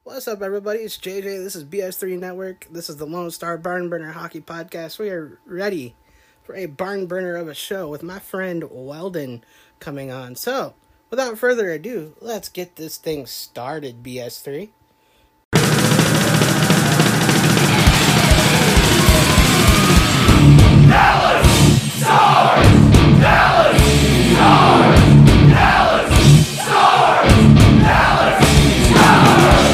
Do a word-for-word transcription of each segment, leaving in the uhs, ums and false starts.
What's up, everybody? It's J J. This is B S three Network. This is the Lone Star Barn Burner Hockey Podcast. We are ready for a barn burner of a show with my friend Weldon coming on. So, without further ado, let's get this thing started, B S three. Dallas Stars! Dallas Stars! Dallas Stars! Dallas Stars!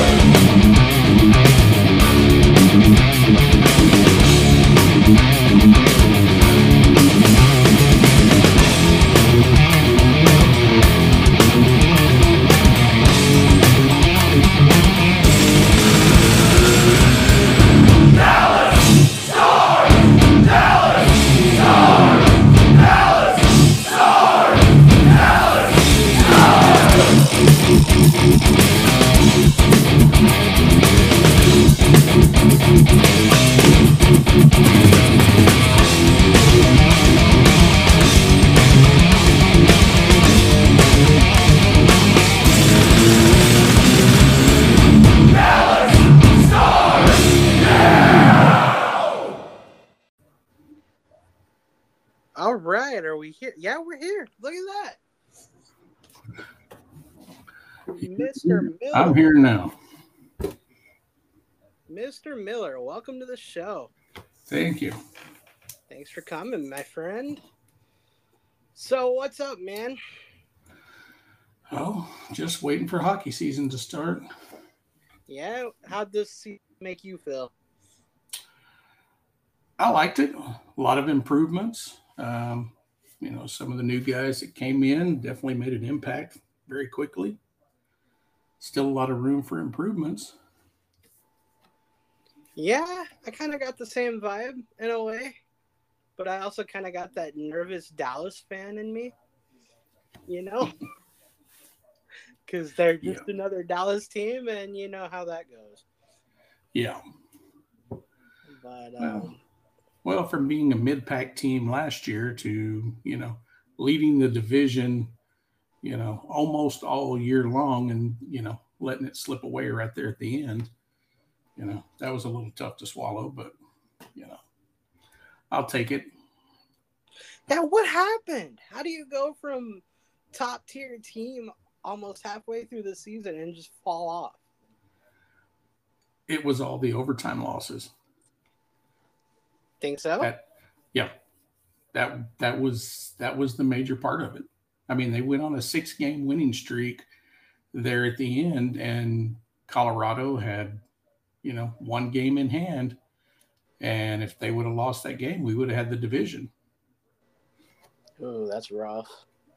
All right, are we here? Yeah, we're here. Look at that. Mister Miller. I'm here now. Mister Miller, welcome to the show. Thank you. Thanks for coming, my friend. So, what's up, man? Oh, just waiting for hockey season to start. Yeah, how'd this season make you feel? I liked it. A lot of improvements. Um, you know, some of the new guys that came in definitely made an impact very quickly. Still a lot of room for improvements. Yeah, I kind of got the same vibe in a way, but I also kind of got that nervous Dallas fan in me, you know, because they're just Yeah. another Dallas team, and you know how that goes. Yeah. But um, Well, well, from being a mid-pack team last year to, you know, leading the division, you know, almost all year long and, you know, letting it slip away right there at the end, you know, that was a little tough to swallow, but, you know, I'll take it. yeah, what happened? How do you go from top tier team almost halfway through the season and just fall off? It was all the overtime losses. Think so? That, yeah, that that was that was the major part of it. I mean, they went on a six-game winning streak there at the end, and Colorado had, you know, one game in hand. And if they would have lost that game, we would have had the division. Ooh, that's rough.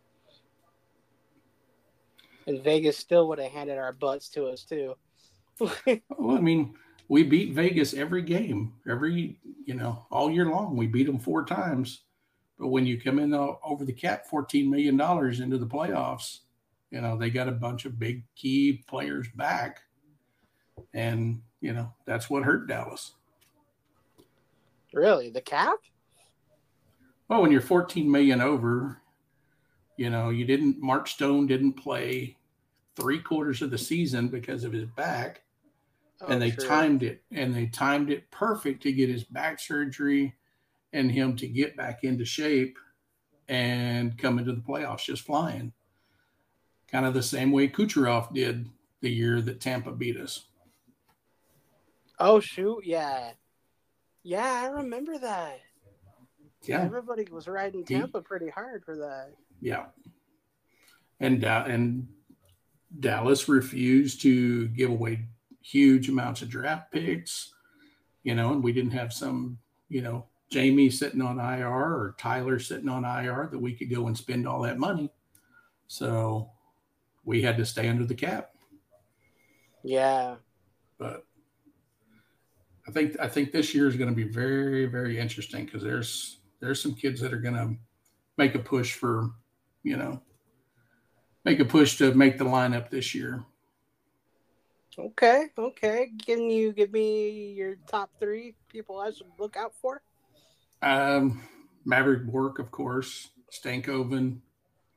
And Vegas still would have handed our butts to us, too. Well, I mean, we beat Vegas every game, every, you know, all year long. We beat them four times. But when you come in over the cap, fourteen million dollars into the playoffs, you know, they got a bunch of big key players back. And, you know, that's what hurt Dallas. Really? The cap? Well, when you're fourteen million dollars over, you know, you didn't, Mark Stone didn't play three quarters of the season because of his back. Oh, and they true. timed it, and they timed it perfect to get his back surgery and him to get back into shape and come into the playoffs just flying. Kind of the same way Kucherov did the year that Tampa beat us. Oh, shoot, yeah. Yeah, I remember that. Yeah. Everybody was riding Tampa he, pretty hard for that. Yeah. And, uh, and Dallas refused to give away huge amounts of draft picks, you know, and we didn't have some, you know, Jamie sitting on I R or Tyler sitting on I R that we could go and spend all that money. So we had to stay under the cap. Yeah. But I think I think this year is going to be very, very interesting because there's there's some kids that are going to make a push for, you know, make a push to make the lineup this year. Okay, okay. Can you give me your top three people I should look out for? Um, Maverick Bork, of course, Stankoven,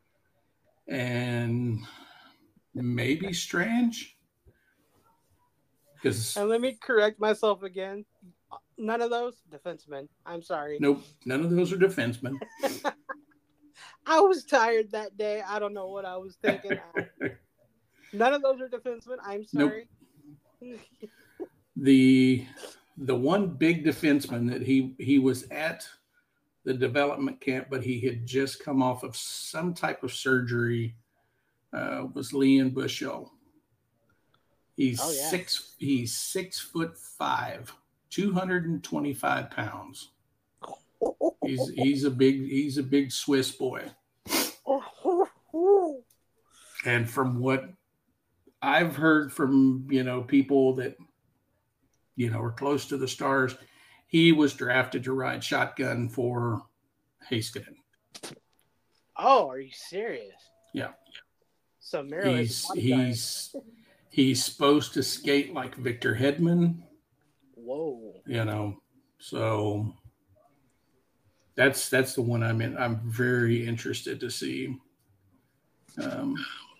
and maybe Strange. Because And let me correct myself again. None of those defensemen. I'm sorry. nope, none of those are defensemen. I was tired that day. I don't know what I was thinking. None of those are defensemen. I'm sorry. Nope. the the one big defenseman that he he was at the development camp, but he had just come off of some type of surgery, uh, was Leon Bushell. He's oh, yeah. six. He's six foot five, two hundred and twenty-five pounds. He's he's a big he's a big Swiss boy. And from what I've heard from, you know, people that, you know, are close to the Stars, he was drafted to ride shotgun for Heiskanen. Oh, are you serious? Yeah. So Miro he's he's he's supposed to skate like Victor Hedman. Whoa. You know, so that's that's the one I'm in. I'm very interested to see. Um,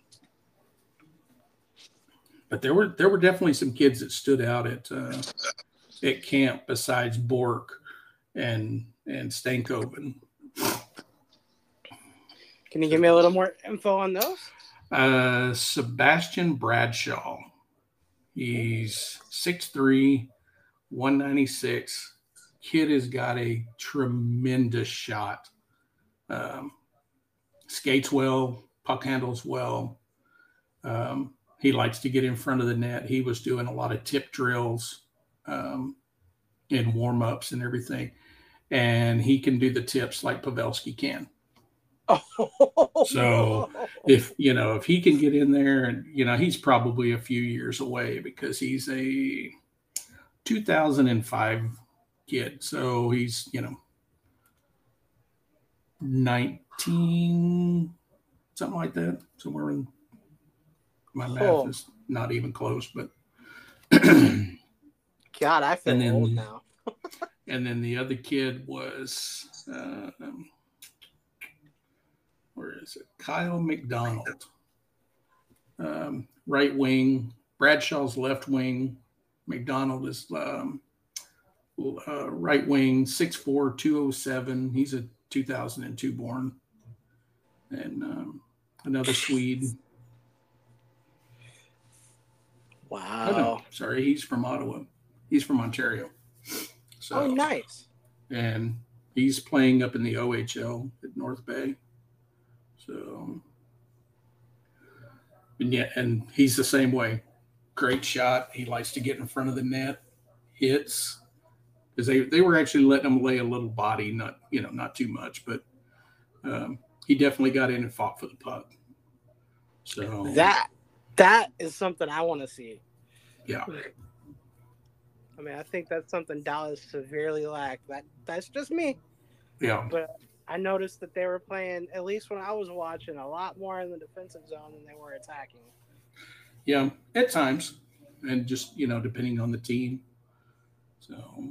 but there were there were definitely some kids that stood out at uh, at camp besides Bork and and Stankoven. Can you give me a little more info on those? Uh, Sebastian Bradshaw. He's six three, one ninety-six. Kid has got a tremendous shot. Um, skates well, puck handles well. Um, he likes to get in front of the net. He was doing a lot of tip drills um, in warm-ups and everything. And he can do the tips like Pavelski can. Oh, so no. if, you know, if he can get in there and, you know, he's probably a few years away because he's a two thousand five kid. So he's, you know, nineteen, something like that. Somewhere in my math Oh. is not even close, but God, I feel And then- old now. and then the other kid was uh, um, where is it? Kyle McDonald. Um, right wing. Bradshaw's left wing. McDonald is um, uh, right wing, six four, two oh seven. He's a two thousand two born. And um, another Swede. Oh, Wow. no, sorry, he's from Ottawa. He's from Ontario. So, Oh, nice. and he's playing up in the O H L at North Bay. So, and yeah, and he's the same way. Great shot. He likes to get in front of the net, hits. Because they, they were actually letting him lay a little body, not, you know, not too much, but um, he definitely got in and fought for the puck. So That that is something I want to see. yeah, I mean, I think that's something Dallas severely lacked. That that's just me. yeah, But I noticed that they were playing, at least when I was watching, a lot more in the defensive zone than they were attacking. yeah, at times, and just, you know, depending on the team. So,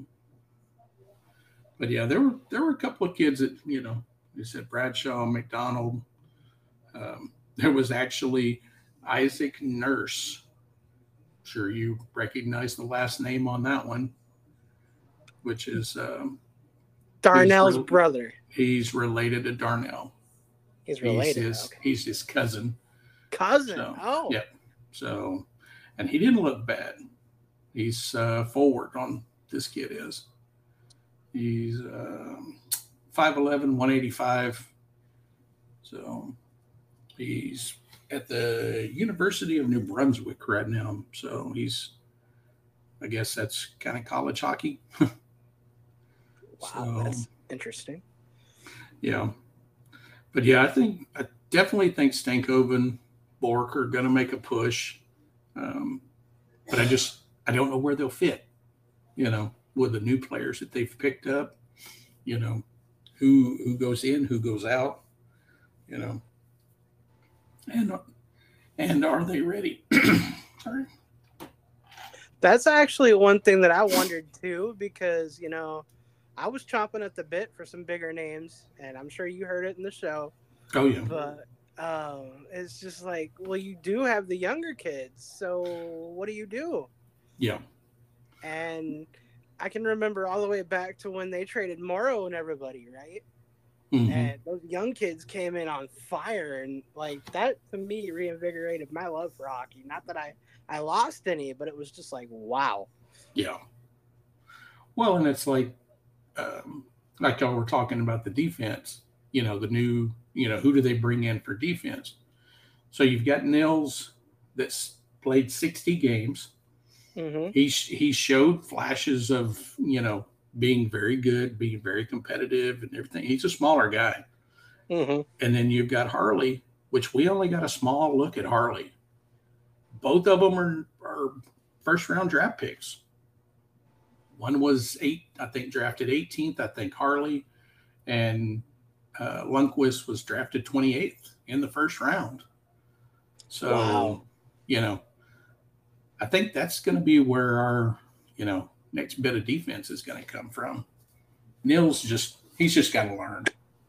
but yeah, there were there were a couple of kids that, you know, you said Bradshaw, McDonald. Um, there was actually Isaac Nurse. Sure, you recognize the last name on that one, which is um, Darnell's real- brother. he's related to Darnell. He's He's related. his Okay. he's his cousin. Cousin. So, oh. yeah. So, and he didn't look bad. He's uh, forward on this kid is. He's um, five eleven, one eighty-five. So he's at the University of New Brunswick right now. So he's, I guess that's kind of college hockey. Wow, So, that's interesting. yeah. But yeah, I think, I definitely think Stankoven, Bork are going to make a push. Um, but I just, I don't know where they'll fit, you know, with the new players that they've picked up, you know, who, who goes in, who goes out, you know, and, and are they ready? Sorry. That's actually one thing that I wondered too, because, you know, I was chomping at the bit for some bigger names, and I'm sure you heard it in the show. Oh yeah. But um, it's just like, well, you do have the younger kids, so what do you do? Yeah. And I can remember all the way back to when they traded Morrow and everybody, right? Mm-hmm. And those young kids came in on fire, and like that to me reinvigorated my love for hockey. Not that I I lost any, but it was just like wow. Yeah. Well, and it's like, um, like y'all were talking about the defense. You know, the new. You know, who do they bring in for defense? So you've got Nils that's played sixty games. Mm-hmm. He he showed flashes of you know being very good, being very competitive, and everything. He's a smaller guy. Mm-hmm. And then you've got Harley, which we only got a small look at Harley. Both of them are, are first round draft picks. One was eight, I think, drafted eighteenth. I think Harley, and uh, Lundqvist was drafted twenty-eighth in the first round. So, Wow. you know, I think that's going to be where our, you know, next bit of defense is going to come from. Nils just, he's just got to learn.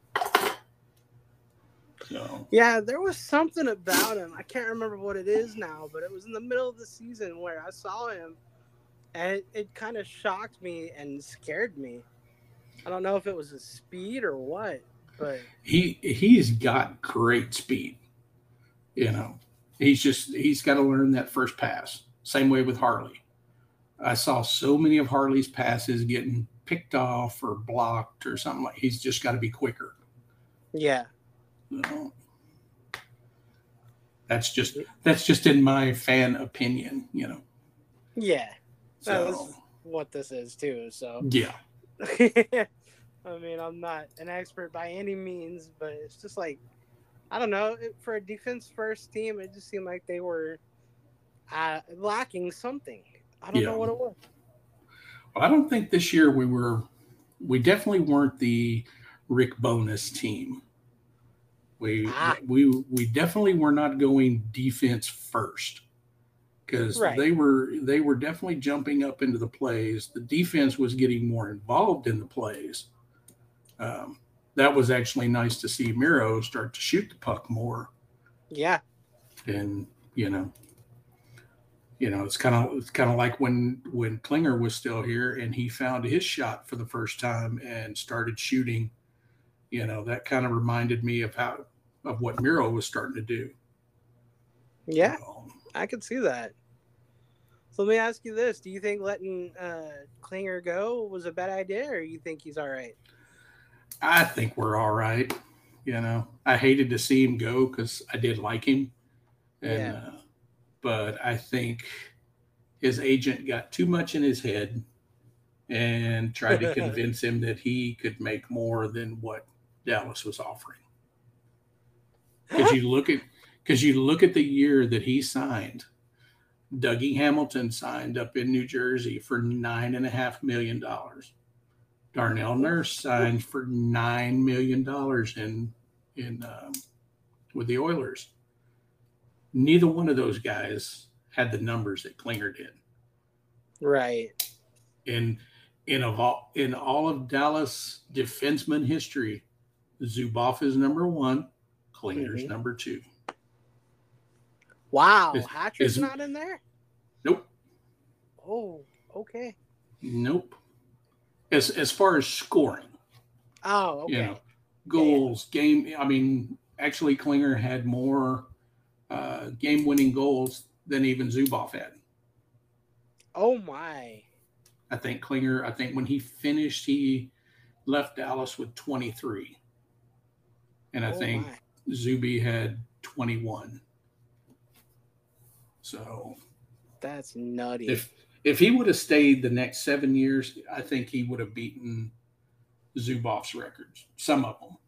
So. Yeah, there was something about him. I can't remember what it is now, but it was in the middle of the season where I saw him, and it, it kind of shocked me and scared me. I don't know if it was his speed or what, but he he's got great speed. You know, he's just he's got to learn that first pass. Same way with Harley. I saw so many of Harley's passes getting picked off or blocked or something like. He's just got to be quicker. yeah. You know? That's just that's just in my fan opinion. You know. Yeah. So That's what this is too. So yeah. I mean, I'm not an expert by any means, but it's just like, I don't know, for a defense first team, it just seemed like they were uh, lacking something. I don't Yeah. know what it was. Well, I don't think this year we were, we definitely weren't the Rick Bonus team. We Ah. we we definitely were not going defense first. Because Right. they were they were definitely jumping up into the plays. The defense was getting more involved in the plays. Um, that was actually nice to see Miro start to shoot the puck more. Yeah. And you know, you know, it's kind of it's kind of like when when Klinger was still here and he found his shot for the first time and started shooting. You know, that kind of reminded me of how of what Miro was starting to do. Yeah. Um, I could see that. So let me ask you this. Do you think letting uh, Klinger go was a bad idea, or you think he's all right? I think we're all right. You know, I hated to see him go because I did like him, and Yeah. uh, but I think his agent got too much in his head and tried to convince him that he could make more than what Dallas was offering. Because you look at because you look at the year that he signed. Dougie Hamilton signed up in New Jersey for nine and a half million dollars. Darnell Nurse signed for nine million dollars in in um, with the Oilers. Neither one of those guys had the numbers that Klinger did. Right. In in of all in all of Dallas defenseman history, Zuboff is number one, Klinger's Mhm. number two. Wow. Is- Hatcher's is- not in there? Nope, Oh, okay. nope. As as far as scoring. Oh, okay. You know, goals, game. I mean, actually, Klinger had more uh, game-winning goals than even Zuboff had. Oh, my. I think Klinger. I think when he finished, he left Dallas with twenty-three, and I Oh, think my. Zuby had twenty-one. So That's nutty. if if he would have stayed the next seven years, I think he would have beaten Zuboff's records. Some of them.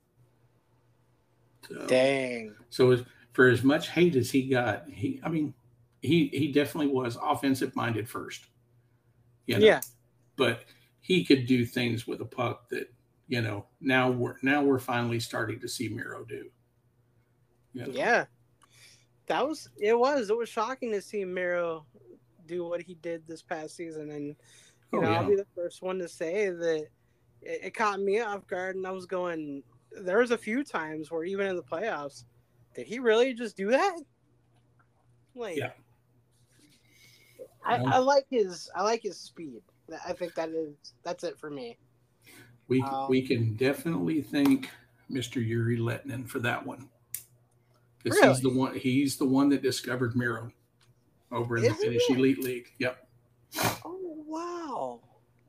So, Dang. So as, for as much hate as he got, he I mean, he he definitely was offensive minded first. You know? Yeah. But he could do things with a puck that, you know, now we're now we're finally starting to see Miro do. You know? Yeah. That was it was. It was shocking to see Miro do what he did this past season. And you Oh, know, yeah. I'll be the first one to say that it, it caught me off guard, and I was going, there was a few times where even in the playoffs, did he really just do that? Like, Yeah. I, You I know, like his I like his speed. I think that is that's it for me. we Um, we can definitely thank Mister Yuri Letnin for that one because he's the really? one he's the one that discovered Miro over in the Is he Finnish really? Elite League. Yep. Oh wow!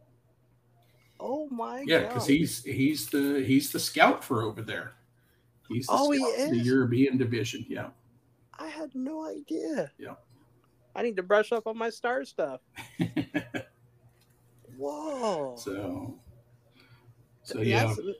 Oh my Yeah, because god! he's he's the he's the scout for over there. He's the Oh, he scout for the is. European division. Yeah. I had no idea. Yeah. I need to brush up on my star stuff. Whoa! so so yeah. That's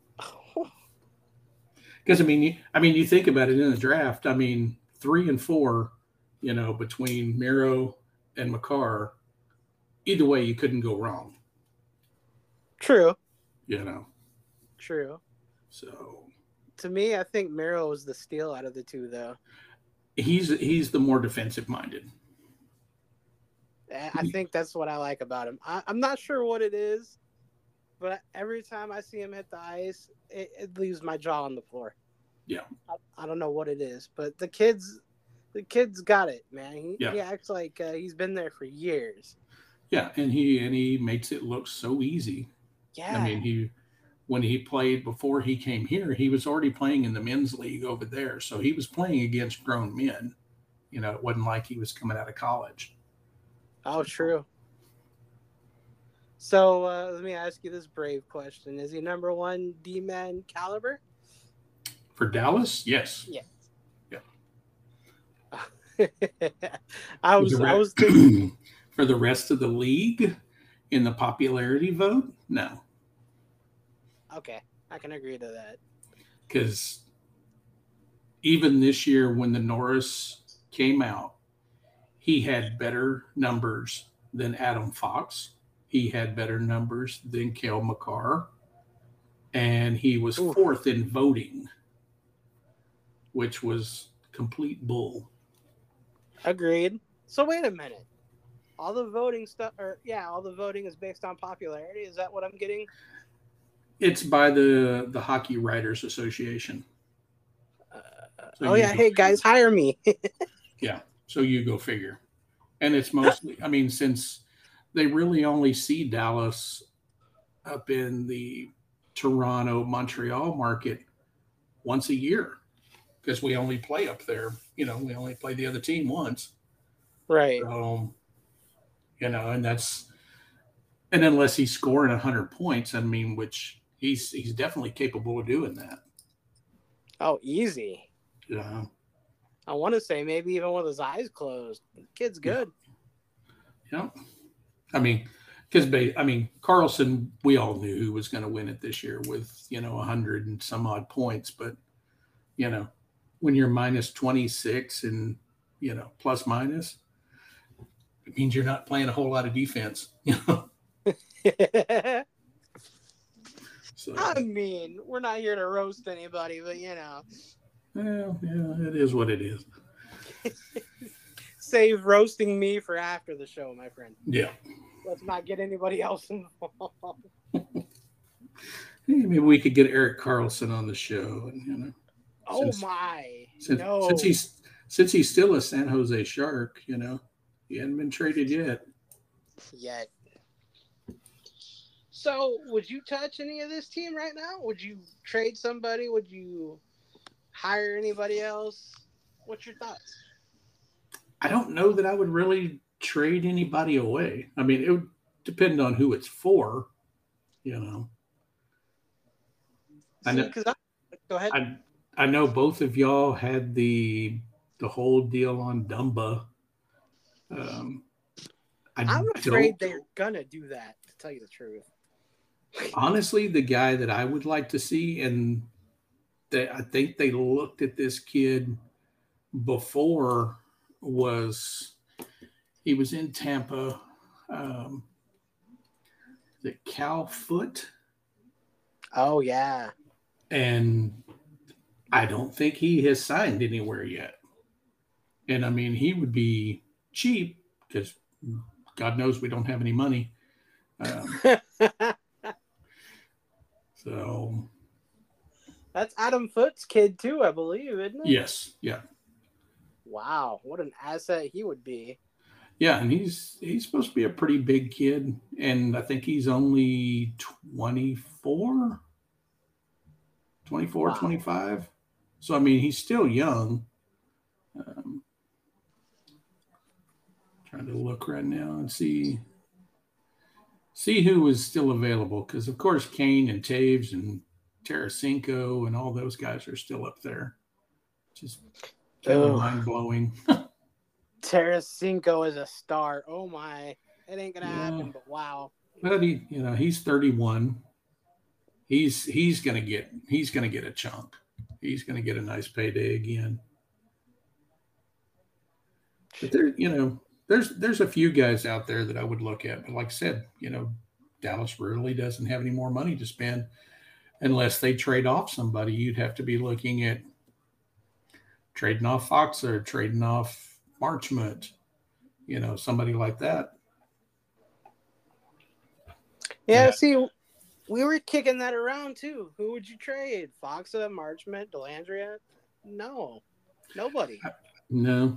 Because I mean, you, I mean, you think about it in the draft. I mean, three and four, you know, between Miro and Makar, either way, you couldn't go wrong. true. You know, True. so To me, I think Miro was the steal out of the two, though. he's he's the more defensive minded. I think that's what I like about him. I, I'm not sure what it is, but every time I see him hit the ice, it, it leaves my jaw on the floor. Yeah. I, I don't know what it is, but the kids, the kids got it, man. He, Yeah. he acts like uh, he's been there for years. Yeah, and he and he makes it look so easy. Yeah. I mean, he when he played before he came here, he was already playing in the men's league over there, so he was playing against grown men. You know, it wasn't like he was coming out of college. Oh, true. So uh, let me ask you this brave question: is he number one D-man caliber? For Dallas, yes. Yeah. Yeah. I For was the I re- was thinking, for the rest of the league in the popularity vote, no, okay, I can agree to that. because even this year when the Norris came out, he had better numbers than Adam Fox. He had better numbers than Cale Makar, and he was Oof. fourth in voting, which was complete bull. Agreed. So wait a minute. All the voting stuff, or yeah, all the voting is based on popularity. Is that what I'm getting? It's by the the Hockey Writers Association. Uh, So oh you yeah, go hey figure. guys, hire me. Yeah, so you go figure. And it's mostly, I mean, since they really only see Dallas up in the Toronto, Montreal market once a year, because we only play up there. You know, we only play the other team once. Right. So, you know, and that's, and unless he's scoring one hundred points, I mean, which he's he's definitely capable of doing that. Oh, easy. Yeah. I want to say maybe even with his eyes closed. The kid's good. Yeah. I mean, because I mean, Carlson, we all knew who was going to win it this year with, you know, one hundred and some odd points. But, you know, when you're minus twenty-six and, you know, plus minus, it means you're not playing a whole lot of defense. You know? So, I mean, we're not here to roast anybody, but you know, well, yeah, it is what it is. save roasting me for after the show, my friend. Yeah. Let's not get anybody else involved. Hey, maybe we could get Eric Carlson on the show, and you know. Oh Since- my! Since, no. since he's since he's still a San Jose Shark, you know, he hadn't been traded yet. Yet. So, would you touch any of this team right now? Would you trade somebody? Would you hire anybody else? What's your thoughts? I don't know that I would really trade anybody away. I mean, it would depend on who it's for, you know. I See, know- 'cause I, go ahead. I I know both of y'all had the the whole deal on Dumba. Um, I I'm afraid don't- they're gonna do that. To tell you the truth. honestly, the guy that I would like to see, and they, I think they looked at this kid before, was he was in Tampa. Um, the Cal Foot, Oh yeah. and I don't think he has signed anywhere yet. And I mean, he would be cheap because God knows we don't have any money. Um, so That's Adam Foote's kid too, I believe, isn't it? yes, yeah. Wow, what an asset he would be. Yeah, and he's he's supposed to be a pretty big kid, and I think he's only twenty-four, twenty-four, Wow. twenty-five. So I mean, he's still young. Um, trying to look right now and see see who was still available, because of course Kane and Taves and Tarasenko and all those guys are still up there. Just kind of Oh, mind blowing. Tarasenko is a star. Oh my, it ain't gonna Yeah, happen. But wow. but he, you know, he's thirty-one. He's he's gonna get he's gonna get a chunk. He's gonna get a nice payday again. But there, you know, there's there's a few guys out there that I would look at. But like I said, you know, Dallas really doesn't have any more money to spend unless they trade off somebody. You'd have to be looking at trading off Foxer, trading off Marchment, you know, somebody like that. Yeah, Yeah. see, we were kicking that around too. Who would you trade? Foxa, Marchment, Delandria? No, nobody. No.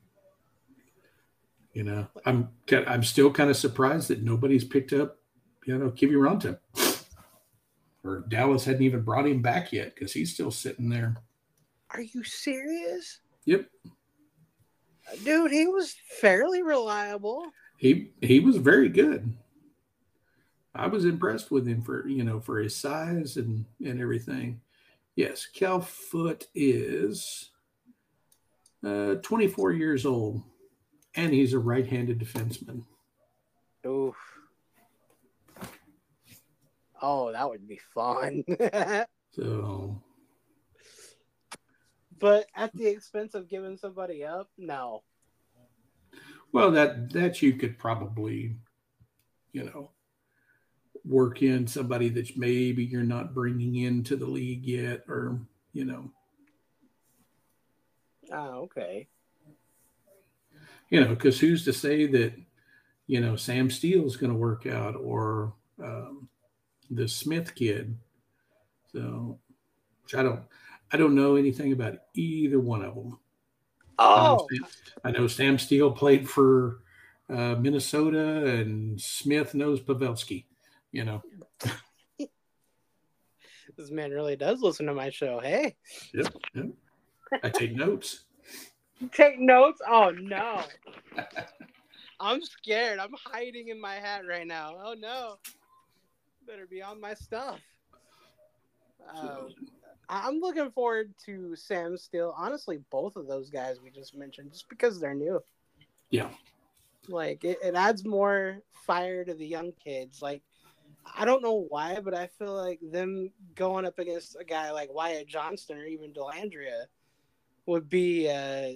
You know, I'm I'm still kind of surprised that nobody's picked up, you know, Kiviranta. Or Dallas hadn't even brought him back yet because he's still sitting there. Are you serious? Yep. Dude, he was fairly reliable. He he was very good. I was impressed with him for, you know, for his size and and everything. Yes, Cal Foot is uh, twenty-four years old, and he's a right-handed defenseman. Oof. Oh, that would be fun. So, But at the expense of giving somebody up? No. well, that that you could probably, you know, work in somebody that maybe you're not bringing into the league yet, or you know, Oh, okay. you know, because who's to say that, you know, Sam Steele's going to work out, or um, the Smith kid. So, which I don't, I don't know anything about either one of them. I know, Oh, Sam, I know Sam Steele played for uh, Minnesota, and Smith knows Pavelski. You know, this man really does listen to my show. Hey, yep, yep. I take notes. take notes? Oh, no. I'm scared. I'm hiding in my hat right now. Oh, no. Better be on my stuff. Um, I'm looking forward to Sam Steele. Honestly, both of those guys we just mentioned, just because they're new. Yeah, Like, it, it adds more fire to the young kids. Like, I don't know why, but I feel like them going up against a guy like Wyatt Johnston or even Delandria would be, uh,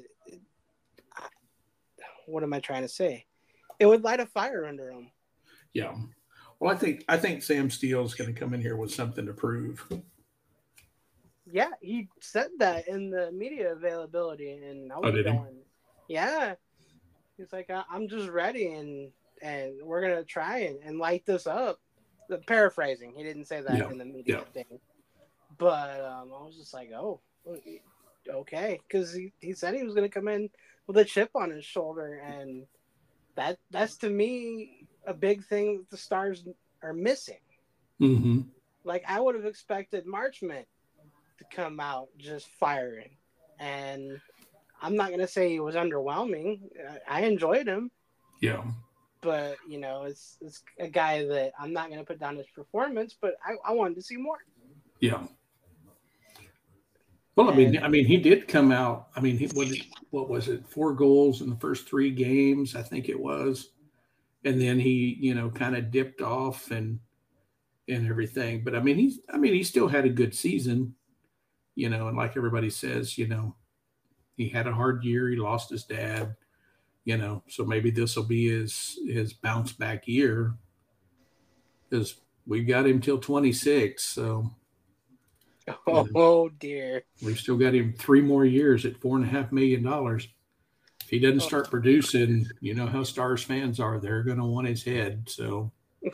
what am I trying to say? It would light a fire under them. yeah. Well, I think I think Sam Steele's going to come in here with something to prove. Yeah, he said that in the media availability, and I was Oh, did he? going, yeah. He's like, I- I'm just ready, and and we're gonna try and, and light this up. The paraphrasing, he didn't say that Yeah, in the media yeah. thing, but um, I was just like, oh, okay, because he, he said he was gonna come in with a chip on his shoulder, and that that's to me a big thing that the Stars are missing. Mm-hmm. Like, I would have expected Marchment to come out just firing, and I'm not gonna say he was underwhelming. I enjoyed him, Yeah, but you know, it's it's a guy that I'm not gonna put down his performance, but I, I wanted to see more. yeah. Well, I mean, And I mean, he did come out. I mean, he what, what was it? Four goals in the first three games, I think it was, and then he, you know, kind of dipped off and and everything. But I mean, he's, I mean, he still had a good season, you know. And like everybody says, you know, he had a hard year. He lost his dad, you know. So maybe this will be his his bounce back year, because we got him till twenty-six. So oh, oh dear, we've still got him three more years at four and a half million dollars. If he doesn't start producing, you know how Stars fans are; they're going to want his head. So,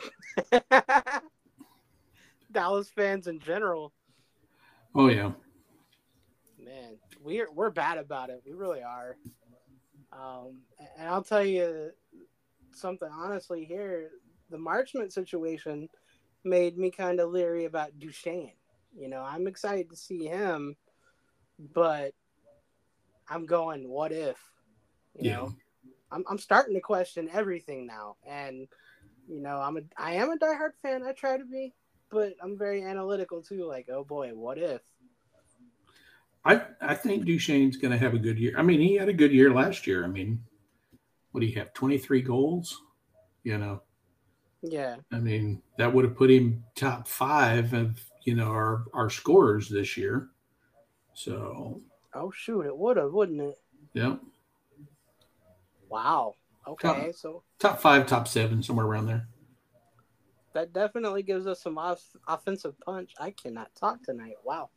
Dallas fans in general, oh yeah, man, we're we're bad about it. We really are. Um, and I'll tell you something honestly here. The Marchment situation made me kind of leery about Duchesne. You know, I'm excited to see him, but I'm going, what if? You Yeah. know, I'm I'm starting to question everything now, and you know, I'm a I am a diehard fan. I try to be, but I'm very analytical too. Like, oh boy, what if? I I think Duchesne's going to have a good year. I mean, he had a good year last year. I mean, what do you have? twenty-three goals. You know, Yeah. I mean, that would have put him top five of you know our our scorers this year. So Oh shoot, it would have, wouldn't it? yeah, Wow. top Okay, so top five, top seven, somewhere around there. that definitely gives us some off- offensive punch. I cannot talk tonight. Wow.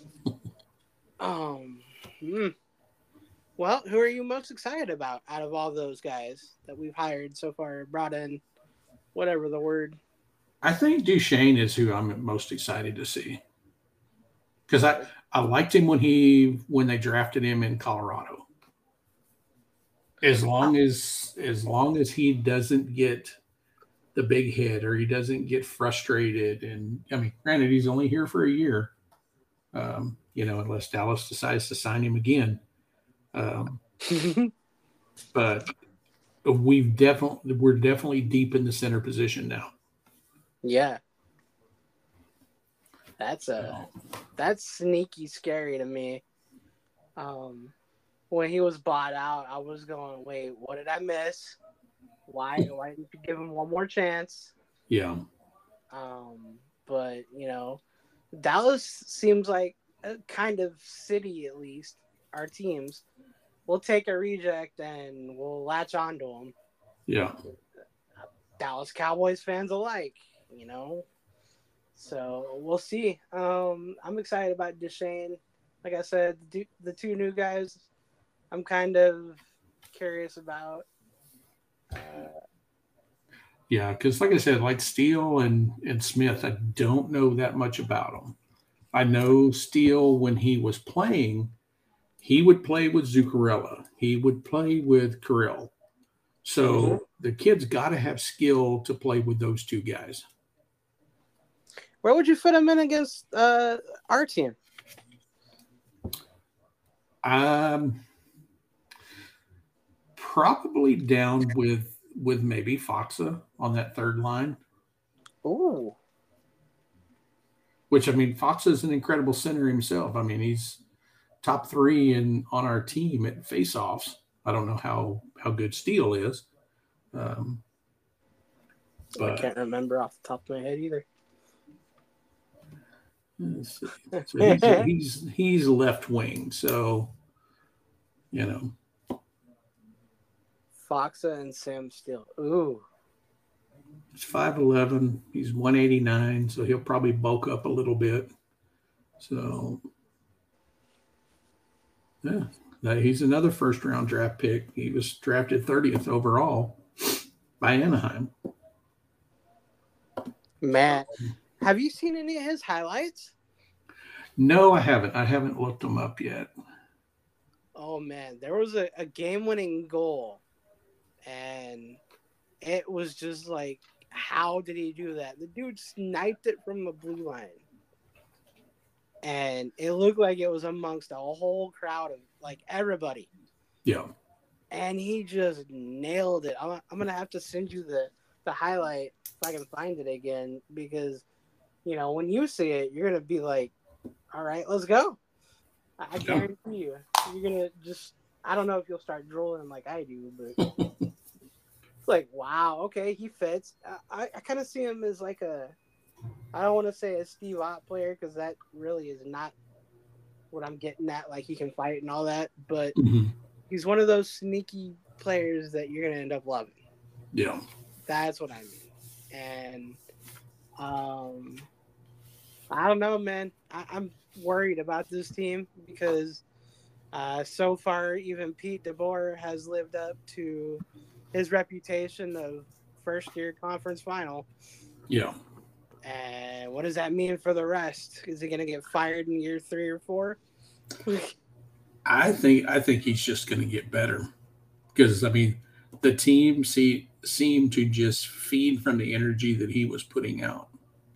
Um. hmm. Well, who are you most excited about out of all those guys that we've hired so far, brought in, whatever the word? I think Duchesne is who I'm most excited to see because I I liked him when he when they drafted him in Colorado. As long as as long as he doesn't get the big hit or he doesn't get frustrated, and I mean, granted, he's only here for a year, um, you know, unless Dallas decides to sign him again. Um, but we've definitely we're definitely deep in the center position now. Yeah, that's a So, that's sneaky scary to me. Um, when he was bought out, I was going, "Wait, what did I miss? Why why didn't you give him one more chance?" yeah, Um, but you know, Dallas seems like a kind of city, at least our teams. We'll take a reject and we'll latch onto him. yeah. Dallas Cowboys fans alike, you know. So we'll see. Um, I'm excited about Duchesne. Like I said, the, the two new guys, I'm kind of curious about. Uh, Yeah, because like I said, like Steele and and Smith, I don't know that much about them. I know Steele when he was playing, he would play with Zuccarello. He would play with Kirill. mhm. So the kid's got to have skill to play with those two guys. Where would you fit him in against uh, our team? Um, probably down with with maybe Foxa on that third line. Ooh, Which I mean, Foxa is an incredible center himself. I mean, he's top three in on our team at faceoffs. I don't know how how good Steele is, um, I but can't remember off the top of my head either. let's see. So he's he's he's left wing. So you know, Foxa and Sam Steele. Ooh, he's five eleven. He's one eighty-nine. So he'll probably bulk up a little bit. So yeah, now he's another first round draft pick. He was drafted thirtieth overall by Anaheim. man. Have you seen any of his highlights? No, I haven't. I haven't looked him up yet. Oh man, there was a, a game winning goal, and it was just like, how did he do that? The dude sniped it from the blue line, and it looked like it was amongst a whole crowd of like everybody, Yeah. and he just nailed it. I'm, I'm gonna have to send you the the highlight if I can find it again, because you know when you see it, you're gonna be like, all right, let's go. I, I guarantee you, you're gonna just. I don't know if you'll start drooling like I do, but it's like, wow, okay, he fits. I, I kind of see him as like a, I don't want to say a Steve Ott player because that really is not what I'm getting at. Like he can fight and all that, but Mhm. he's one of those sneaky players that you're gonna end up loving. Yeah. That's what I mean. And um, I don't know, man. I, I'm worried about this team because uh, so far, even Pete DeBoer has lived up to his reputation of first year conference final. Yeah. And what does that mean for the rest? Is he going to get fired in year three or four? I think I think he's just going to get better. because I mean, the team see, seemed to just feed from the energy that he was putting out.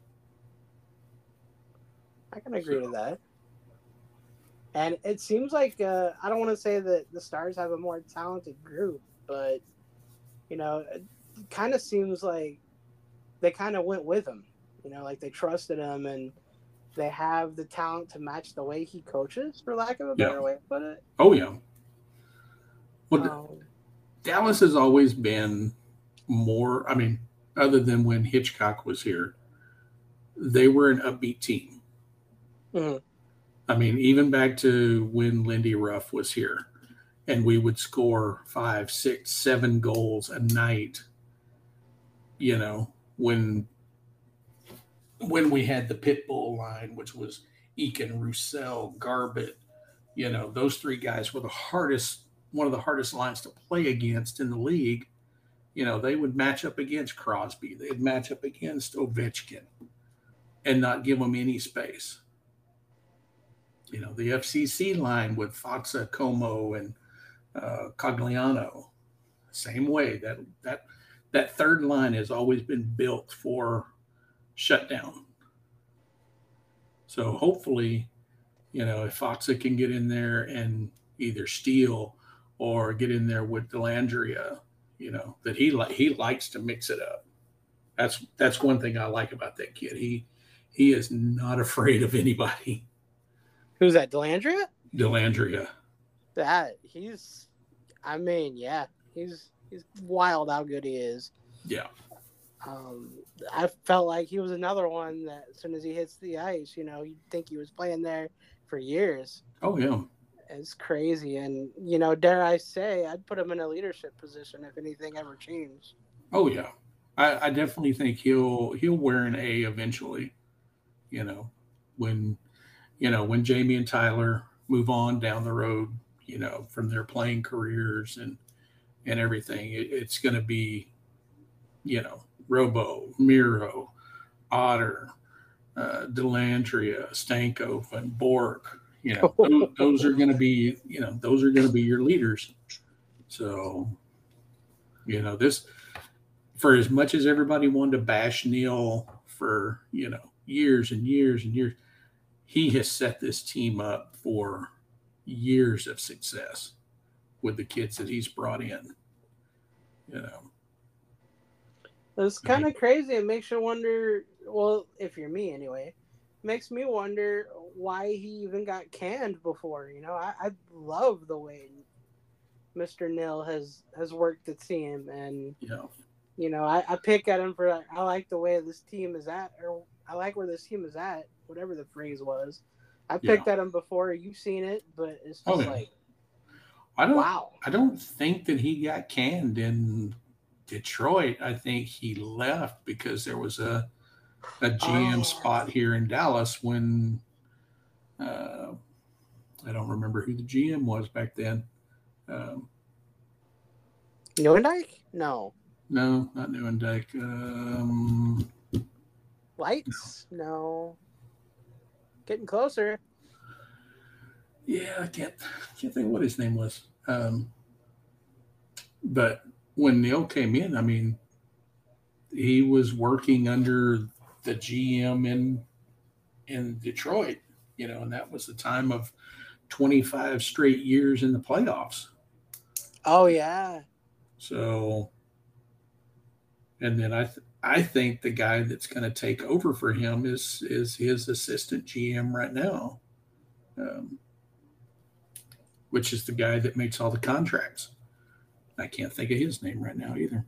I can agree So, with that. And it seems like uh, I don't want to say that the Stars have a more talented group, but you know, it kind of seems like they kind of went with him. You know, like they trusted him and they have the talent to match the way he coaches, for lack of a yeah. better way to put it. Oh yeah. Well, Um, Dallas has always been more. I mean, other than when Hitchcock was here, they were an upbeat team. mhm. I mean, even back to when Lindy Ruff was here, and we would score five, six, seven goals a night. You know, when when we had the Pitbull line, which was Eakin, Roussel, Garbett, you know, those three guys were the hardest, one of the hardest lines to play against in the league. You know, they would match up against Crosby. They'd match up against Ovechkin and not give them any space. You know, the F C C line with Foxa, Como, and uh, Cogliano, same way. That that that third line has always been built for shutdown. So hopefully, you know, if Foxa can get in there and either steal or get in there with Delandria, you know, that he like he likes to mix it up. That's that's one thing I like about that kid. He he is not afraid of anybody. Who's that, Delandria? Delandria. That he's, I mean, yeah, he's he's wild how good he is. Yeah. Um, I felt like he was another one that as soon as he hits the ice, you know, you'd think he was playing there for years. Oh yeah. It's crazy, and you know, dare I say, I'd put him in a leadership position if anything ever changed. Oh yeah. I, I definitely think he'll he'll wear an A eventually. You know, when you know when Jamie and Tyler move on down the road, you know, from their playing careers and and everything, it, it's going to be, you know, Robo, Miro, Otter, uh, Delandria, Stankoff, and Bork. You know, those, those are going to be, you know, those are going to be your leaders. So, you know, this, for as much as everybody wanted to bash Neil for, you know, years and years and years, he has set this team up for years of success with the kids that he's brought in. You know, it's kind of crazy. It makes you wonder. Well, if you're me, anyway, it makes me wonder why he even got canned before. You know, I, I love the way Mister Nil has has worked the team, and yeah. you know, I, I pick at him for I like the way this team is at, or I like where this team is at, whatever the phrase was. I picked Yeah. at him before. You've seen it, but it's just Oh, yeah. like, I don't. wow. I don't think that he got canned in Detroit. I think he left because there was a a G M Oh. spot here in Dallas when uh, I don't remember who the G M was back then. Um, Neuendijk? No. no, not Neuendijk. Um, Lights? No. Getting closer. yeah, I can't can't think what his name was. Um, but when Neil came in, I mean, he was working under the G M in in Detroit, you know, and that was the time of twenty-five straight years in the playoffs. Oh, yeah. So, and then I th- I think the guy that's going to take over for him is is his assistant G M right now, um, which is the guy that makes all the contracts. I can't think of his name right now either.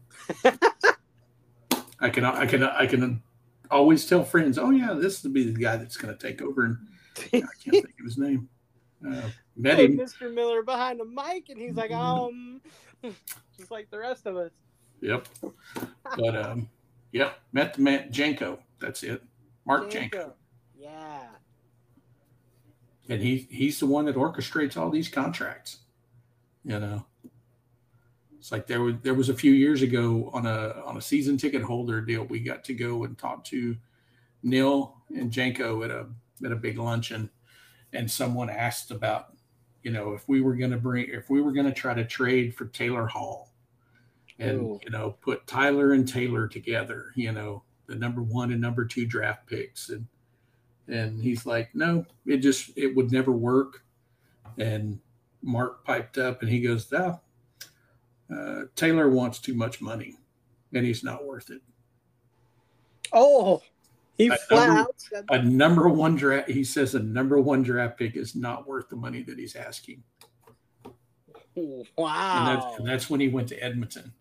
I can I can I can always tell friends, oh yeah, this will be the guy that's going to take over, and I can't think of his name. Uh, met Hey, him. Mister Miller behind the mic, and he's like, um, just like the rest of us. Yep. But um, yep, met the man Janko. That's it, Mark Janko, Janko. Yeah. and he he's the one that orchestrates all these contracts. You know, it's like there was there was a few years ago on a on a season ticket holder deal. We got to go and talk to Neil and Janko at a at a big luncheon, and someone asked about you know, if we were going to bring, if we were going to try to trade for Taylor Hall and, Ooh. you know, put Tyler and Taylor together, you know, the number one and number two draft picks. And, and he's like, no, it just, it would never work. And Mark piped up and he goes, no, uh, Taylor wants too much money and he's not worth it. Oh, he A flat number- out said A number one draft, he says a number one draft pick is not worth the money that he's asking. And wow. that's, and that's when he went to Edmonton.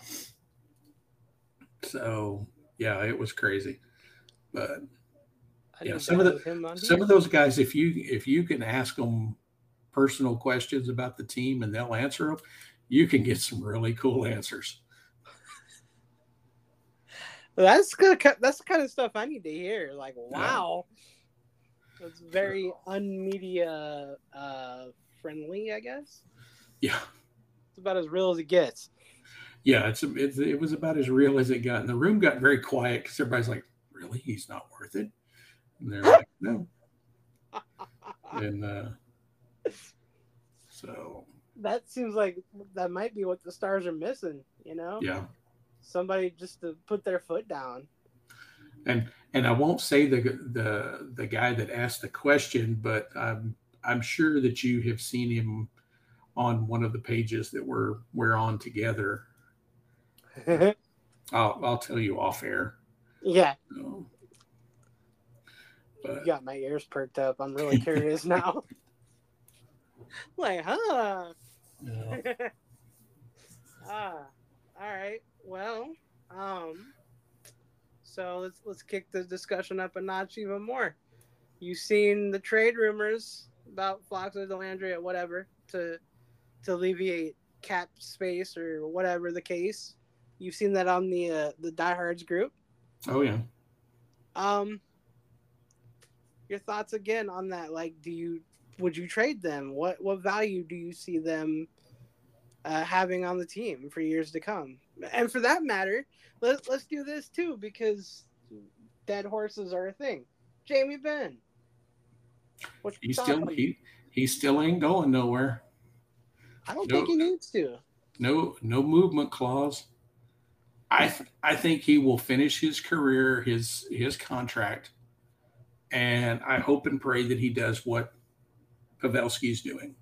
So, yeah, it was crazy. But I yeah, didn't some of know the it was him on some here. of those guys, if you if you can ask them personal questions about the team and they'll answer them, you can get some really cool answers. That's good. That's the kind of stuff I need to hear. Like, wow, it's very unmedia uh, friendly, I guess. Yeah, It's about as real as it gets. yeah, it's, it's it was about as real as it got. And the room got very quiet because everybody's like, "Really, he's not worth it?" And they're like, "No." And uh, so, That seems like that might be what the Stars are missing. You know, yeah. somebody just to put their foot down. And and I won't say the the the guy that asked the question, but I'm I'm sure that you have seen him on one of the pages that we're we're on together. I'll I'll tell you off air. Yeah, So, you but got my ears perked up. I'm really curious now. Like, huh? yeah. Ah, all right. Well, um, so let's let's kick the discussion up a notch even more. You seen the trade rumors about Fox or Delandria, whatever, to to alleviate cap space or whatever the case. You've seen that on the uh, the Diehards group. Oh yeah. Um, your thoughts again on that? Like, do you would you trade them? What what value do you see them uh, having on the team for years to come? And for that matter, let's let's do this too because dead horses are a thing. Jamie Benn, what you He thought still on- he he still ain't going nowhere. I don't no. think he needs to. No no movement clause. I th- I think he will finish his career, his his contract, and I hope and pray that he does what Pavelski's doing.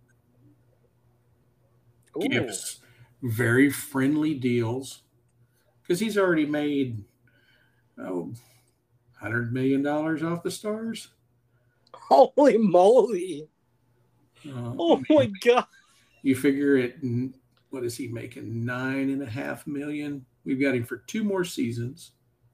Ooh. Gives very friendly deals because he's already made oh, hundred million dollars off the Stars. Holy moly! Uh, Oh my god! You figure it. What is he making? Nine and a half million. We've got him for two more seasons.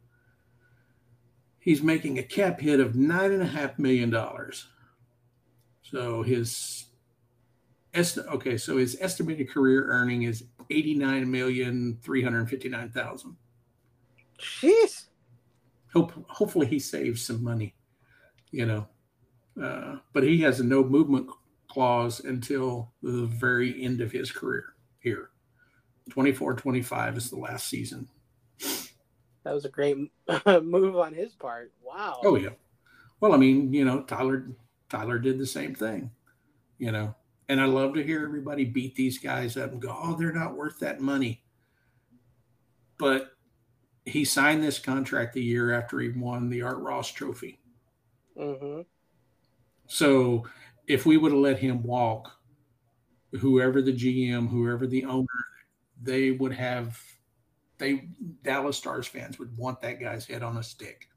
He's making a cap hit of nine and a half million dollars. So his est- okay, so his estimated career earning is eighty-nine million three hundred fifty-nine thousand. Jeez. Hope hopefully he saves some money, you know. Uh, but he has a no movement clause until the very end of his career here. twenty-four twenty-five is the last season. That was a great move on his part. Wow. Oh yeah. Well, I mean, you know, Tyler Tyler did the same thing, you know. And I love to hear everybody beat these guys up and go, "Oh, they're not worth that money." But he signed this contract the year after he won the Art Ross Trophy. Mm-hmm. So if we would have let him walk, whoever the G M, whoever the owner, they would have, they Dallas Stars fans would want that guy's head on a stick.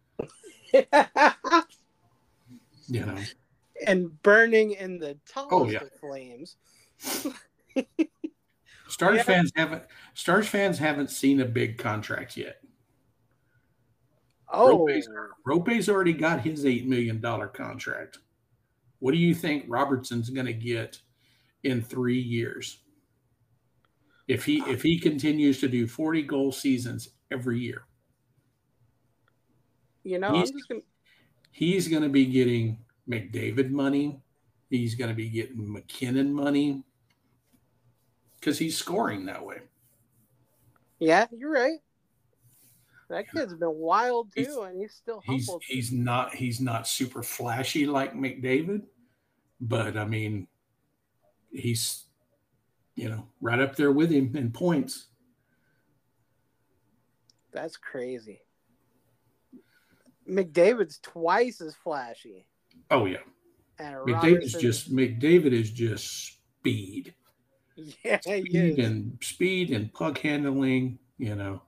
You know. And burning in the tallest Oh, yeah. of flames. Stars Yeah. fans haven't Stars fans haven't seen a big contract yet. Oh, Rope's, Rope's already got his eight million dollar contract. What do you think Robertson's going to get in three years? If he if he continues to do forty goal seasons every year, you know, he's, I'm just gonna. he's going to be getting McDavid money. He's going to be getting McKinnon money because he's scoring that way. Yeah, you're right. That kid's been wild too, He's- and he's still He's humble. he's not he's not super flashy like McDavid, but I mean, he's, you know, right up there with him in points. That's crazy. McDavid's twice as flashy. Oh yeah. And McDavid's Robertson, just McDavid is just speed. yeah, he Speed is. and speed and puck handling, you know.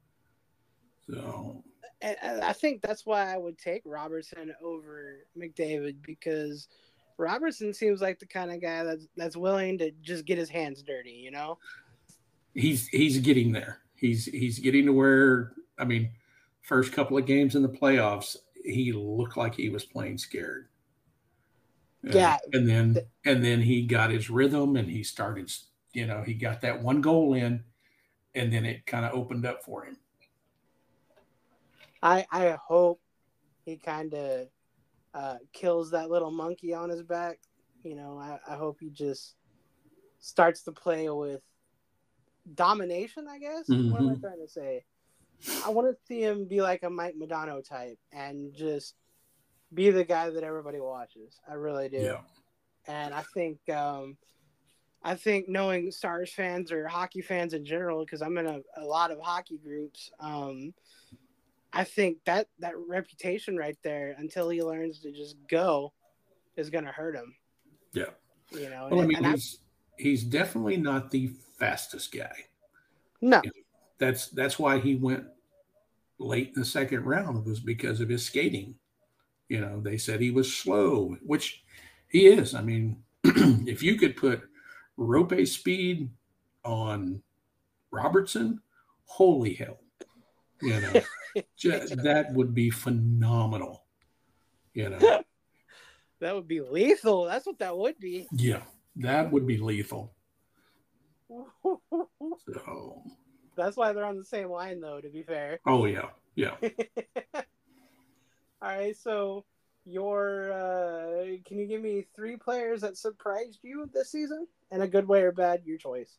So And and I think that's why I would take Robertson over McDavid, because Robertson seems like the kind of guy that's that's willing to just get his hands dirty, you know? he's he's getting there. He's he's getting to where, I mean, first couple of games in the playoffs, he looked like he was playing scared. Uh, Yeah. and then and then he got his rhythm and he started, you know, he got that one goal in, and then it kind of opened up for him. I I hope he kind of uh, kills that little monkey on his back. You know, I, I hope he just starts to play with domination, I guess. Mm-hmm. What am I trying to say? I want to see him be like a Mike Modano type and just be the guy that everybody watches. I really do. Yeah. And I think um, I think knowing Stars fans or hockey fans in general, because I'm in a, a lot of hockey groups, um, I think that, that reputation right there, until he learns to just go, is going to hurt him. Yeah. You know, well, and, I mean, and he's, I, he's definitely not the fastest guy. No. You know, that's, that's why he went late in the second round, was because of his skating. You know, they said he was slow, which he is. I mean, if you could put rope speed on Robertson, holy hell. You know, just, that would be phenomenal. You know, that would be lethal. That's what that would be. Yeah, that would be lethal. So that's why they're on the same line, though, to be fair. Oh yeah, yeah. All right, so your uh, can you give me three players that surprised you this season, in a good way or bad? Your choice.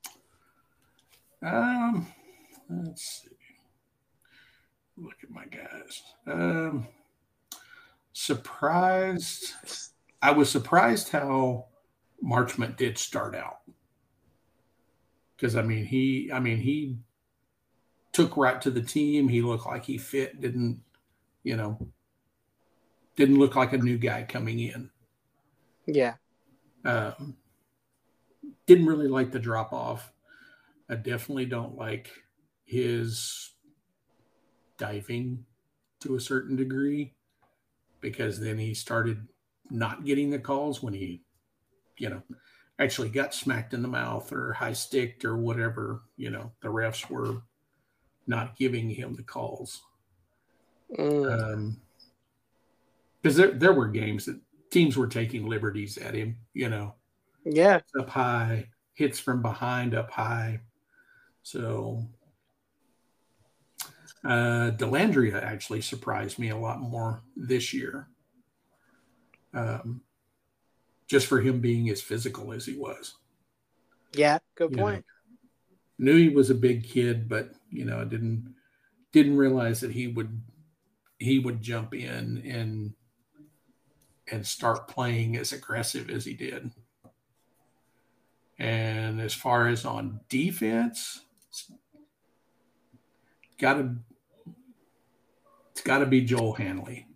Um, let's see. Look at my guys. Um, surprised. I was surprised how Marchment did start out. Because I mean, he, I mean, he took right to the team. He looked like he fit. Didn't, you know, didn't look like a new guy coming in. Yeah. Um, didn't really like the drop off. I definitely don't like his diving to a certain degree, because then he started not getting the calls when he, you know, actually got smacked in the mouth or high sticked or whatever. You know, the refs were not giving him the calls. Mm. Um, because there, there were games that teams were taking liberties at him, you know. Yeah. Up high, hits from behind up high. So uh, Dellandrea actually surprised me a lot more this year. Um, just for him being as physical as he was. Yeah, good you point. Know, knew he was a big kid, but you know, didn't didn't realize that he would he would jump in and and start playing as aggressive as he did. And as far as on defense, it's gotta it's gotta be Joel Hanley.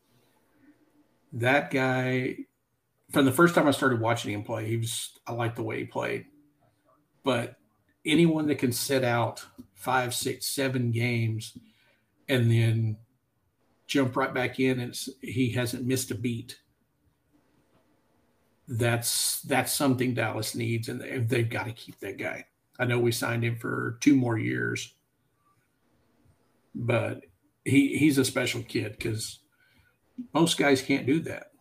That guy, from the first time I started watching him play, he was I liked the way he played. But anyone that can sit out five, six, seven games and then jump right back in and he hasn't missed a beat, that's that's something Dallas needs, and they've got to keep that guy. I know we signed him for two more years, but he he's a special kid because most guys can't do that.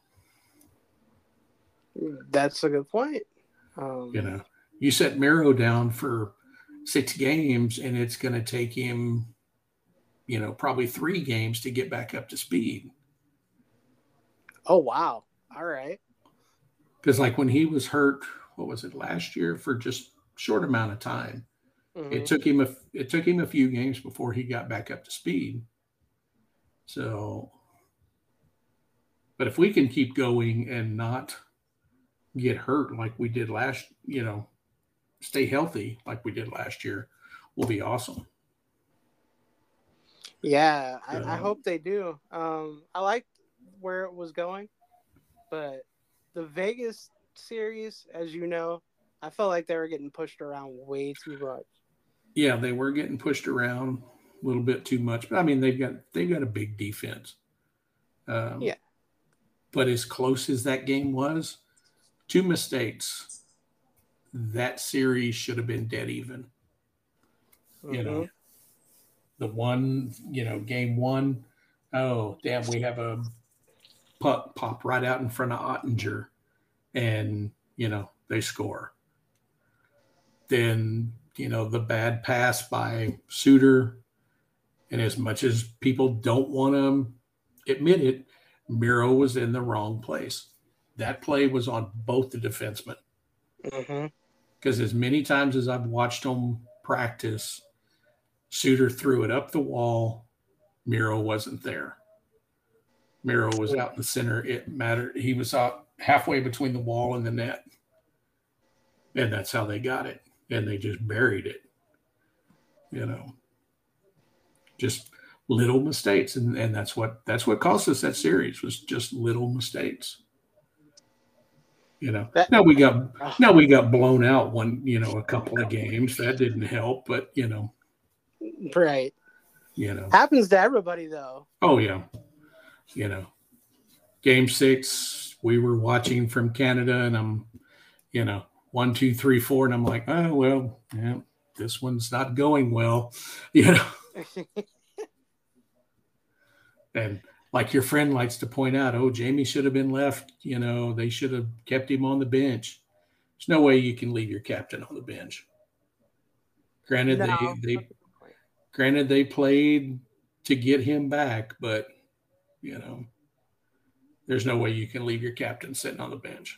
That's a good point. Um, you know, you set Miro down for six games, and it's going to take him, you know, probably three games to get back up to speed. Oh, wow. All right. Because like when he was hurt, what was it, last year, for just short amount of time, mm-hmm. it took him a it took him a few games before he got back up to speed. So, but if we can keep going and not get hurt like we did last, you know, stay healthy like we did last year, will be awesome. Yeah, I, I So, hope they do. Um, I liked where it was going, but the Vegas series, as you know, I felt like they were getting pushed around way too much. yeah, they were getting pushed around a little bit too much, but I mean they've got they've got a big defense. Um, Yeah. but as close as that game was, two mistakes, that series should have been dead even. You Mm-hmm. know, the one, you know, game one, oh damn, we have a puck pop right out in front of Ottinger, and you know they score. Then you know the bad pass by Suter, and as much as people don't want to admit it, Miro was in the wrong place. That play was on both the defensemen. Mm-hmm. Because as many times as I've watched them practice, Suter threw it up the wall. Miro wasn't there. Miro was Yeah. out in the center. It mattered. He was out halfway between the wall and the net. And that's how they got it. And they just buried it. You know, just little mistakes. And, and that's what that's what cost us that series, was just little mistakes. You know, That, now we got oh, now we got blown out one, you know, a couple of games. That didn't help, but you know, right. you know. Happens to everybody, though. Oh yeah. You know. Game six, we were watching from Canada, and I'm, you know, one, two, three, four, and I'm like, oh well, yeah, this one's not going well. You know. And like your friend likes to point out, oh, Jamie should have been left. You know, they should have kept him on the bench. There's no way you can leave your captain on the bench. Granted, No. they they granted they played to get him back, but you know, there's no way you can leave your captain sitting on the bench.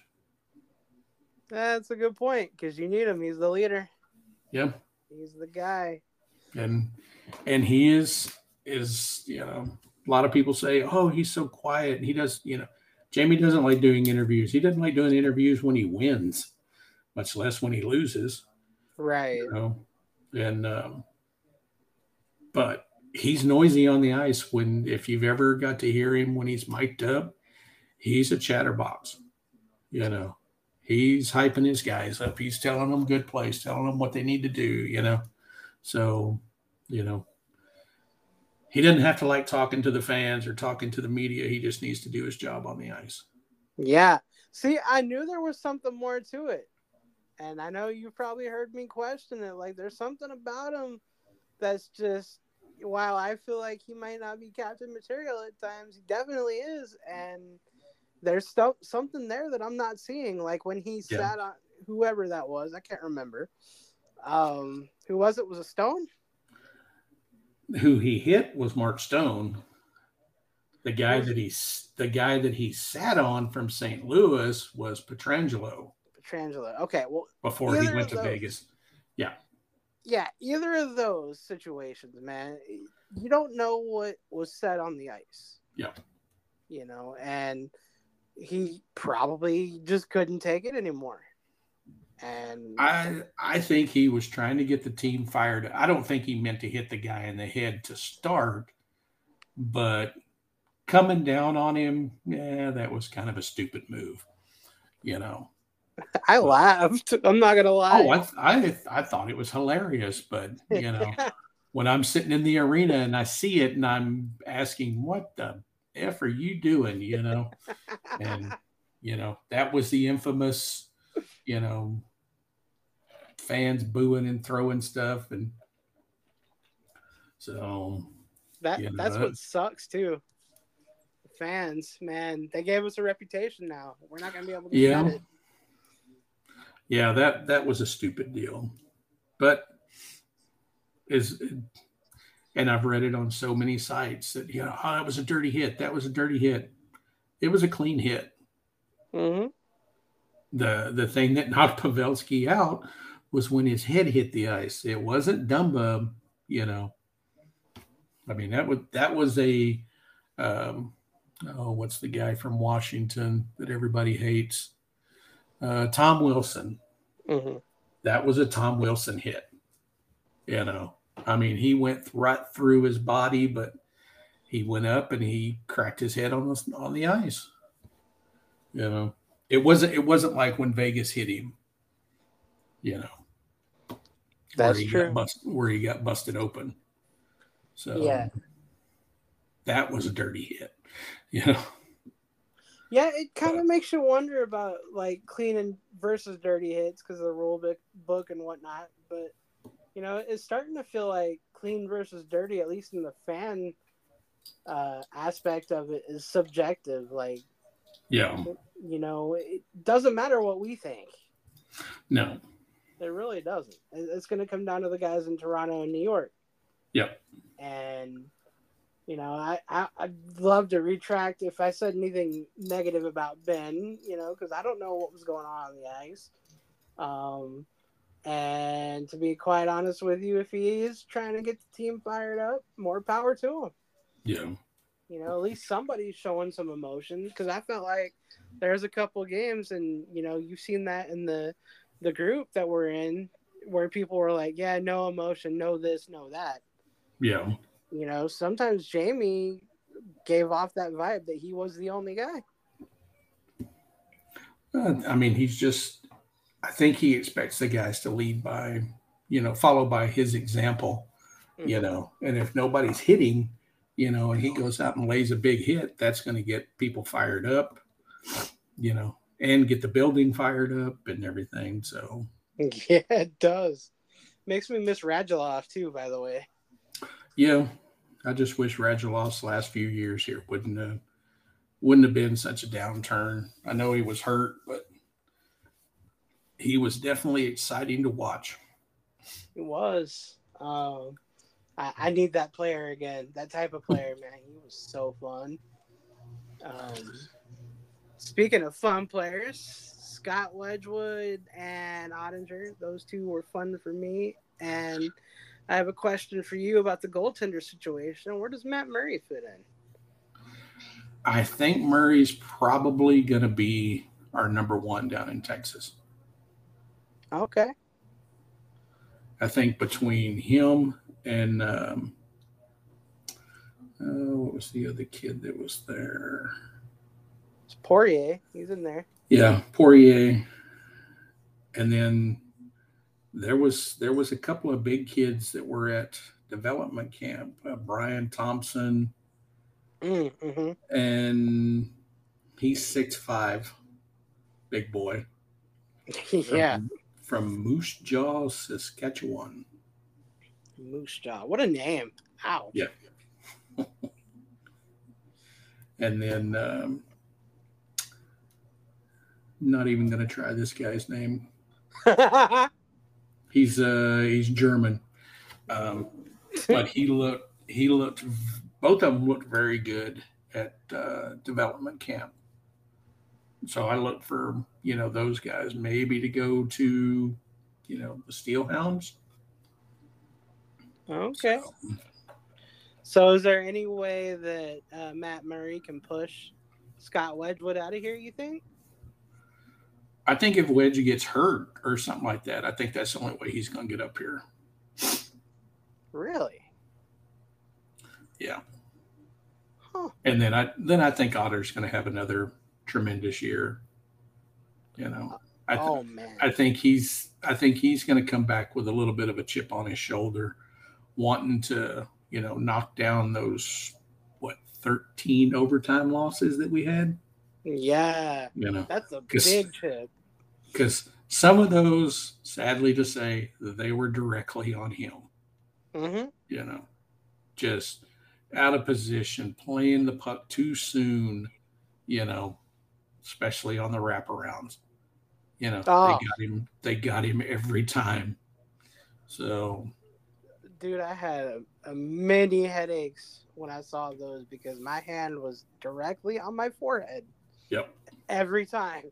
That's a good point, because you need him. He's the leader. Yeah, He's the guy. and and he is is you know, a lot of people say, oh, he's so quiet. He does, you know, Jamie doesn't like doing interviews. He doesn't like doing interviews when he wins, much less when he loses. Right. You know, and um, but he's noisy on the ice. When if you've ever got to hear him when he's mic'd up, he's a chatterbox. You know, he's hyping his guys up. He's telling them good plays, telling them what they need to do. You know, so you know, he doesn't have to like talking to the fans or talking to the media. He just needs to do his job on the ice. Yeah. See, I knew there was something more to it. And I know you've probably heard me question it. Like, there's something about him that's just, while I feel like he might not be captain material at times, he definitely is. And there's st- something there that I'm not seeing. Like when he Yeah. sat on whoever that was, I can't remember. Um, who was it? Was it Stone? Who he hit was Mark Stone. The guy that he the guy that he sat on from Saint Louis was Petrangelo Petrangelo. Okay, well, before he either went of to those. Vegas. Yeah. Yeah, either of those situations, man, you don't know what was said on the ice. Yeah. You know, and he probably just couldn't take it anymore. And I I think he was trying to get the team fired. I don't think he meant to hit the guy in the head to start, but coming down on him, yeah, that was kind of a stupid move, you know. I laughed. I'm not gonna lie. Oh, I I I thought it was hilarious, but you know, when I'm sitting in the arena and I see it and I'm asking, what the F are you doing? You know, and you know, that was the infamous, you know, fans booing and throwing stuff, and so that you know, that's what sucks too. The fans, man, they gave us a reputation now. We're not gonna be able to yeah, get it. yeah, that that was a stupid deal, but is. And I've read it on so many sites that, you know, oh, that was a dirty hit. That was a dirty hit. It was a clean hit. Mm-hmm. The the thing that knocked Pavelski out was when his head hit the ice. It wasn't Dumba, you know. I mean, that was that was a um, oh, what's the guy from Washington that everybody hates? Uh, Tom Wilson. Mm-hmm. That was a Tom Wilson hit. You know, I mean, he went right through his body, but he went up and he cracked his head on the on the ice. You know, it wasn't it wasn't like when Vegas hit him. You know, That's where he true. got bust, where he got busted open. So Yeah. that was a dirty hit. You know. Yeah, it kind of makes you wonder about like clean and versus dirty hits because of the rule book, book and whatnot. But you know, it's starting to feel like clean versus dirty, at least in the fan uh, aspect of it, is subjective. Like, Yeah. you know, it doesn't matter what we think. No. It really doesn't. It's going to come down to the guys in Toronto and New York. Yep. And you know, I, I, I'd love to retract if I said anything negative about Ben, you know, because I don't know what was going on on the ice. Um, and to be quite honest with you, if he is trying to get the team fired up, more power to him. Yeah. You know, at least somebody's showing some emotion because I felt like there's a couple games, and, you know, you've seen that in the, the group that we're in where people were like, yeah, no emotion, no this, no that. Yeah. You know, sometimes Jamie gave off that vibe that he was the only guy. Uh, I mean, he's just, I think he expects the guys to lead by, you know, follow by his example, mm-hmm. you know, and if nobody's hitting, you know, and he goes out and lays a big hit, that's going to get people fired up, you know, and get the building fired up and everything. So, yeah, it does. Makes me miss Radulov too, by the way. Yeah. I just wish Radulov's last few years here wouldn't have, wouldn't have been such a downturn. I know he was hurt, but he was definitely exciting to watch. He was. Um, I, I need that player again. That type of player, man. He was so fun. Um, speaking of fun players, Scott Wedgwood and Ottinger, those two were fun for me. And I have a question for you about the goaltender situation. Where does Matt Murray fit in? I think Murray's probably going to be our number one down in Texas. Okay. I think between him and um, uh, what was the other kid that was there? It's Poirier. He's in there. Yeah, Poirier. And then there was there was a couple of big kids that were at development camp. Uh, Brian Thompson, mm-hmm. and he's six five, big boy. yeah. From, from Moose Jaw, Saskatchewan. Moose Jaw. What a name. Ouch. Yeah. And then um, not even going to try this guy's name. He's uh he's German, um, but he looked he looked both of them looked very good at uh, development camp. So I look for you know those guys maybe to go to you know the Steelhounds. Okay. So, so is there any way that uh, Matt Murray can push Scott Wedgwood out of here? You think? I think if Wedge gets hurt or something like that, I think that's the only way he's going to get up here. Really? Yeah. Huh. And then I then I think Otter's going to have another tremendous year. You know, I th- oh man, I think he's I think he's going to come back with a little bit of a chip on his shoulder, wanting to you know knock down those what thirteen overtime losses that we had. Yeah, you know that's a big chip. Because some of those, sadly to say, they were directly on him. Mm-hmm. You know, just out of position, playing the puck too soon. You know, especially on the wraparounds. You know, oh. they got him. They got him every time. So, dude, I had a, a many headaches when I saw those because my hand was directly on my forehead. Yep. Every time.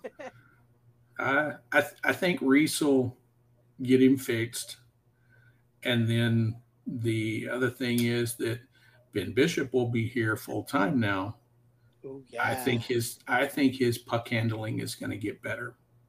I I, th- I think Reese will get him fixed, and then the other thing is that Ben Bishop will be here full time now. Ooh, yeah. I think his I think his puck handling is going to get better.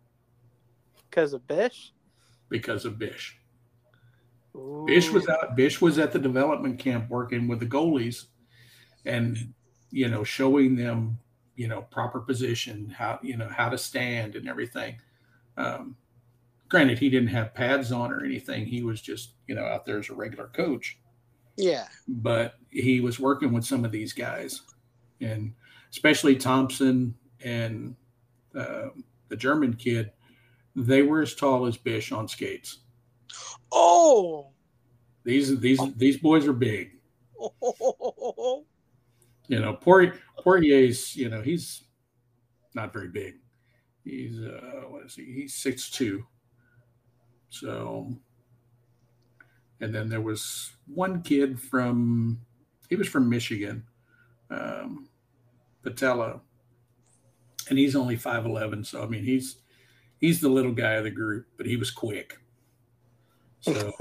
Because of Bish? because of Bish. Ooh. Bish was out. Bish was at the development camp working with the goalies, and you know, showing them, you know, proper position, how you know how to stand and everything. Um, granted, he didn't have pads on or anything. He was just, you know, out there as a regular coach. Yeah. But he was working with some of these guys, and especially Thompson and uh, the German kid. They were as tall as Bish on skates. Oh. These these these boys are big. Oh. You know, Poirier, Poirier's, you know, he's not very big. He's uh what is he? He's six two. So, and then there was one kid from he was from Michigan, um, Patella, and he's only five eleven. So I mean, he's he's the little guy of the group, but he was quick. So,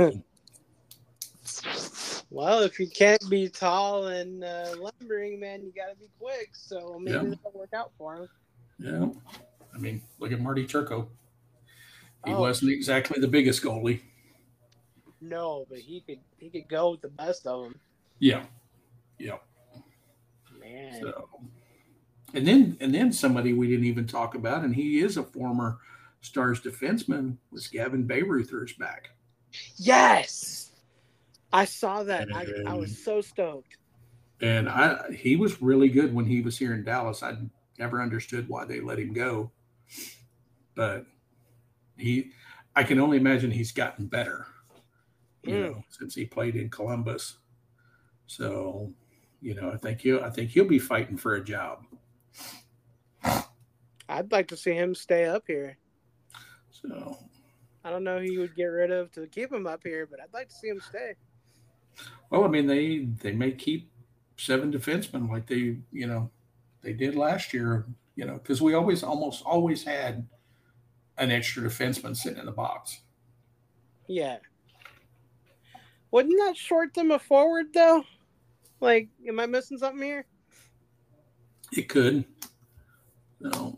well, if you can't be tall and uh, lumbering, man, you got to be quick. So maybe Yeah. that'll work out for him. yeah, I mean, look at Marty Turco. He Oh. wasn't exactly the biggest goalie. No, but he could he could go with the best of them. Yeah, yeah. Man. So, and then and then somebody we didn't even talk about, and he is a former Stars defenseman, was Gavin Bayreuther's back. Yes. I saw that. I, I was And- so stoked. And I he was really good when he was here in Dallas. I never understood why they let him go. But he I can only imagine he's gotten better, you Mm. know, since he played in Columbus. So, you know, I think he'll I think he'll be fighting for a job. I'd like to see him stay up here. So I don't know who you would get rid of to keep him up here, but I'd like to see him stay. well, I mean, they they may keep seven defensemen like they, you know, they did last year, you know, because we always almost always had an extra defenseman sitting in the box. Yeah. Wouldn't that short them a forward though? Like, am I missing something here? It could. No.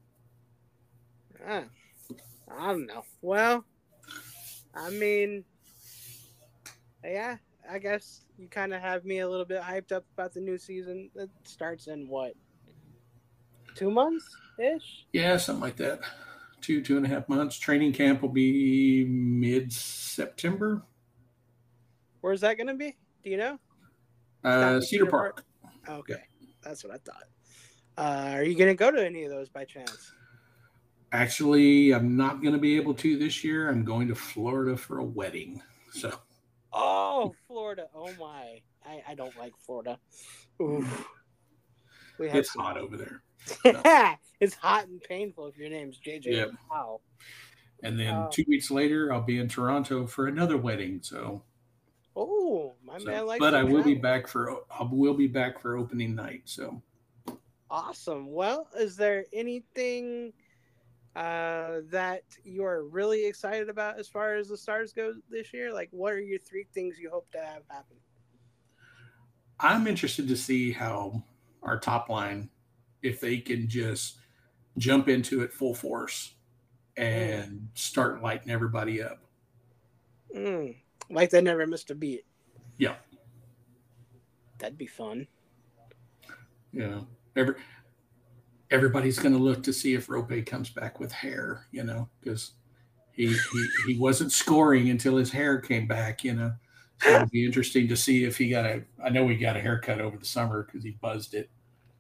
Ah, I don't know. Well, I mean, yeah, I guess you kind of have me a little bit hyped up about the new season. It starts in what? Two months ish? Yeah, something like that. Two, two and a half months. Training camp will be mid September. Where's that going to be? Do you know? Uh, Cedar Cedar Park. Okay, that's what I thought. Uh, are you going to go to any of those by chance? Actually, I'm not going to be able to this year. I'm going to Florida for a wedding. So, Oh, Florida. Oh, my. I, I don't like Florida. Oof. We have it's some- hot over there. It's hot and painful if your name's J J. Yep. Wow. And then Oh. two weeks later, I'll be in Toronto for another wedding. So, Oh, my so- man likes but to I will be travel. back for I will be back for opening night. So, Awesome. Well, is there anything uh, that you are really excited about as far as the Stars go this year? Like, what are your three things you hope to have happen? I'm interested to see how our top line, if they can just jump into it full force and start lighting everybody up. Mm, like they never missed a beat. Yeah. That'd be fun. You know, every everybody's going to look to see if Rope comes back with hair, you know, because he, he he wasn't scoring until his hair came back, you know. So it'll be interesting to see if he got a. I know he got a haircut over the summer because he buzzed it.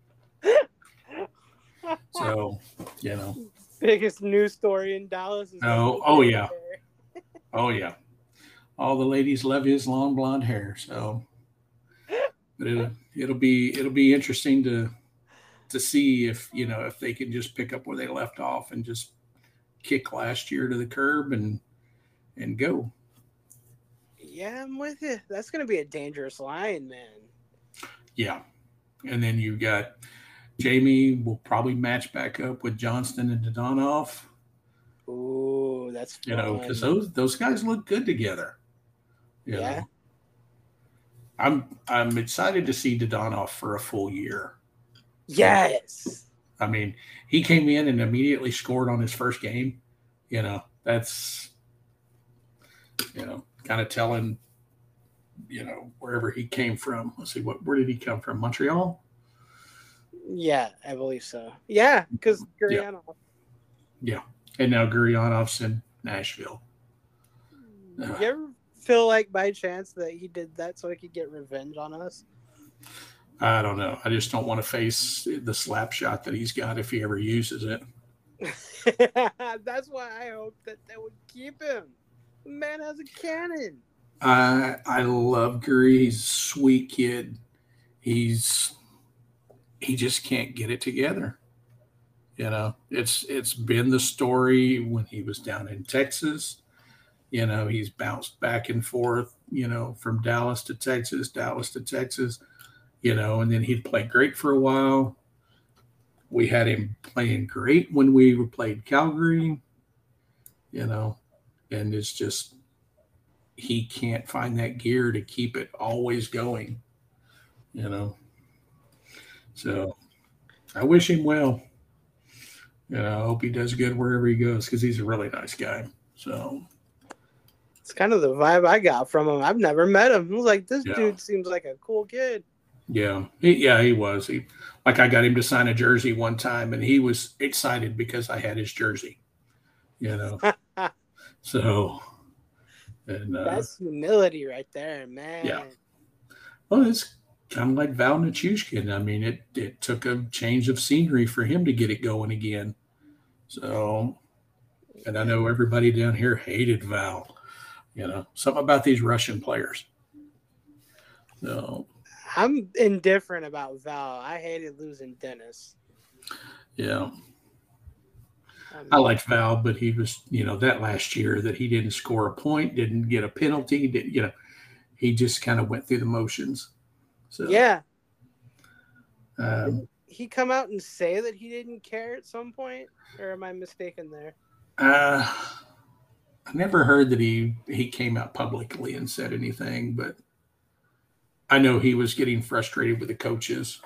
So, you know, Biggest news story in Dallas is Oh, oh, yeah. oh yeah, all the ladies love his long blonde hair. So, but it'll it'll be it'll be interesting to to see if you know if they can just pick up where they left off and just kick last year to the curb and and go. Yeah, I'm with you. That's going to be a dangerous line, man. Yeah, and then you got Jamie will probably match back up with Johnston and Dodonoff. Ooh, that's fun. You know, because those those guys look good together. You Yeah. know. I'm I'm excited to see Dodonoff for a full year. Yes. I mean, he came in and immediately scored on his first game. You know, that's, you know, kind of telling, you know, wherever he came from. Let's see, what where did he come from? Montreal? Yeah, I believe so. Yeah, because Yeah. Gurianov. Yeah. And now Guryanov's in Nashville. You ever feel like by chance that he did that so he could get revenge on us? I don't know. I just don't want to face the slap shot that he's got if he ever uses it. That's why I hope that they would keep him. The man has a cannon. I I love Guri. He's a sweet kid. He's he just can't get it together. You know, it's it's been the story when he was down in Texas. You know, he's bounced back and forth, you know, from Dallas to Texas, Dallas to Texas, you know, and then he'd play great for a while. We had him playing great when we played Calgary, you know, and it's just he can't find that gear to keep it always going, you know. So I wish him well. You know, I hope he does good wherever he goes because he's a really nice guy. So it's kind of the vibe I got from him. I've never met him. I was like, this Yeah. dude seems like a cool kid. yeah, he, yeah, he was. He like I got him to sign a jersey one time, and he was excited because I had his jersey. You know, so and uh, That's humility right there, man. Yeah. well, it's kind of like Val Nichushkin. I mean, it it took a change of scenery for him to get it going again. So, and I know everybody down here hated Val. You know, something about these Russian players. So, I'm indifferent about Val. I hated losing Dennis. yeah, Um, I liked Val, but he was, you know, that last year that he didn't score a point, didn't get a penalty, did you know, he just kind of went through the motions. So, yeah. um, Didn't he come out and say that he didn't care at some point? Or am I mistaken there? uh, I never heard that he he came out publicly and said anything, but I know he was getting frustrated with the coaches.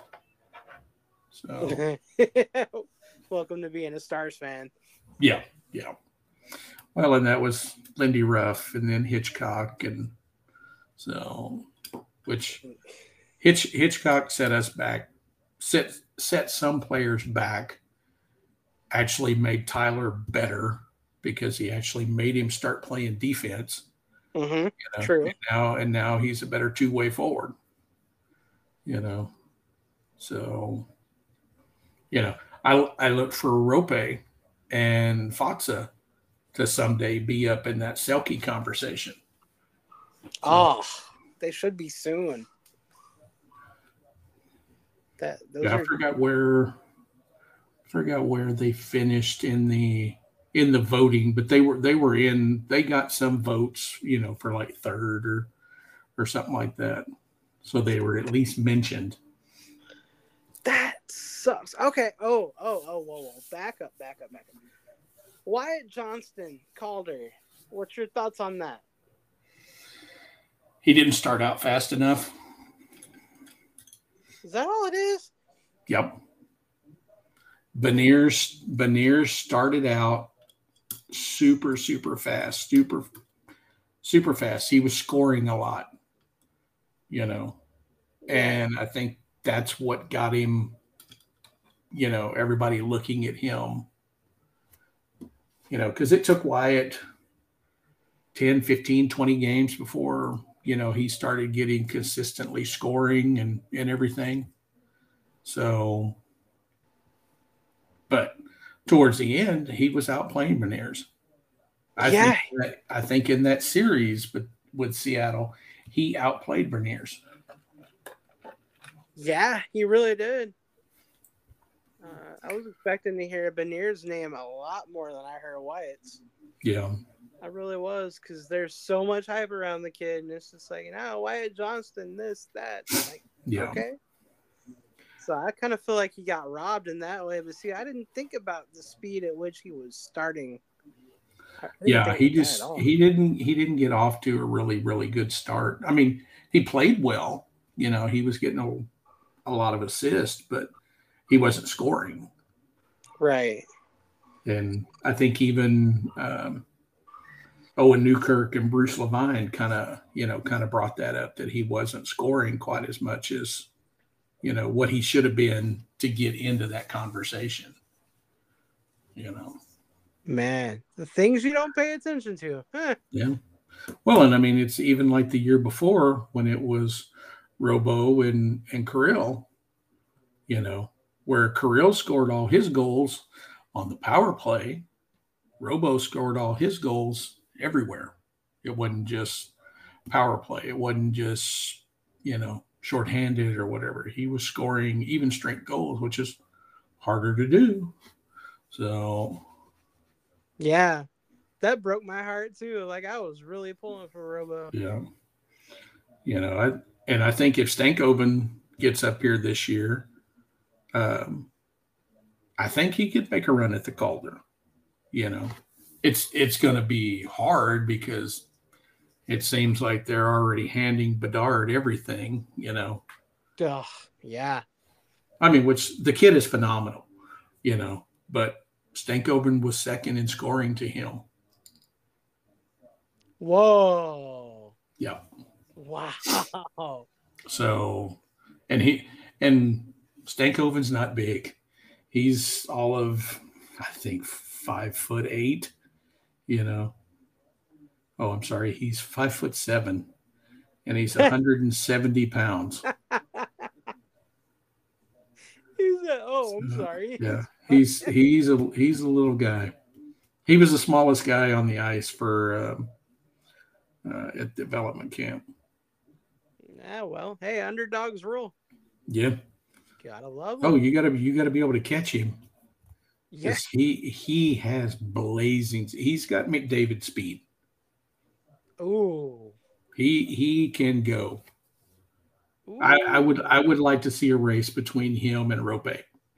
So, Welcome to being a Stars fan. yeah, yeah. Well, and that was Lindy Ruff and then Hitchcock. And so, which Hitch, Hitchcock set us back, set, set some players back, actually made Tyler better because he actually made him start playing defense. Mm-hmm. You know? True. And now, and now he's a better two-way forward, you know. So, you know, I, I look for Rope and Foxa to someday be up in that Selke conversation. Oh, they should be soon. That those Yeah, I are forgot where I forgot where they finished in the in the voting, but they were they were in they got some votes, you know, for like third or or something like that. So they were at least mentioned. that sucks. Okay. Oh, oh, oh, whoa, whoa. Back up, back up, back up. Wyatt Johnston, Calder. What's your thoughts on that? He didn't start out fast enough. Is that all it is? Yep. Beniers Beniers started out super, super fast, super, super fast. He was scoring a lot, you know, and I think that's what got him, you know, everybody looking at him, you know, because it took Wyatt ten, fifteen, twenty games before, you know, he started getting consistently scoring and, and everything. So, but towards the end, he was outplaying Beniers. I Yeah. think that, I think in that series, but with Seattle, he outplayed Beniers. Yeah, he really did. Uh, I was expecting to hear Beniers' name a lot more than I heard Wyatt's. Yeah, I really was, because there's so much hype around the kid, and it's just like, you know, Wyatt Johnston, this, that. I'm like, yeah, okay. So I kind of feel like he got robbed in that way. But see, I didn't think about the speed at which he was starting. I didn't yeah. think He of that just at all. he didn't he didn't get off to a really really good start. I mean, he played well. You know, he was getting a, a lot of assists, but he wasn't scoring. Right. And I think even um, Owen Newkirk and Bruce Levine kind of, you know, kind of brought that up, that he wasn't scoring quite as much as, you know, what he should have been to get into that conversation. You know, Man, the things you don't pay attention to. Huh. yeah. Well, and I mean, it's even like the year before when it was Robo and and Kirill, you know, where Kirill scored all his goals on the power play. Robo scored all his goals everywhere. It wasn't just power play. It wasn't just, you know, shorthanded or whatever. He was scoring even strength goals, which is harder to do. So, Yeah, that broke my heart too. Like I was really pulling for Robo. yeah, you know, I and I think if Stankoven gets up here this year, um, I think he could make a run at the Calder. You know, it's it's going to be hard because it seems like they're already handing Bedard everything. You know, Ugh, yeah. I mean, which the kid is phenomenal. You know, but Stankoven was second in scoring to him. Whoa. Yeah. Wow. So, and he and Stankoven's not big. He's all of, I think, five foot eight. You know. Oh, I'm sorry. He's five foot seven, and he's one hundred seventy pounds. He said, "Oh, I'm So, sorry." Yeah, he's he's a he's a little guy. He was the smallest guy on the ice for um, uh, at development camp. Yeah, well, hey, underdogs rule. Yeah. Gotta love Oh, them. you gotta you gotta be able to catch him. Yeah. Yes, he he has blazing. He's got McDavid speed. Ooh. He he can go. Ooh. I, I would I would like to see a race between him and Rope,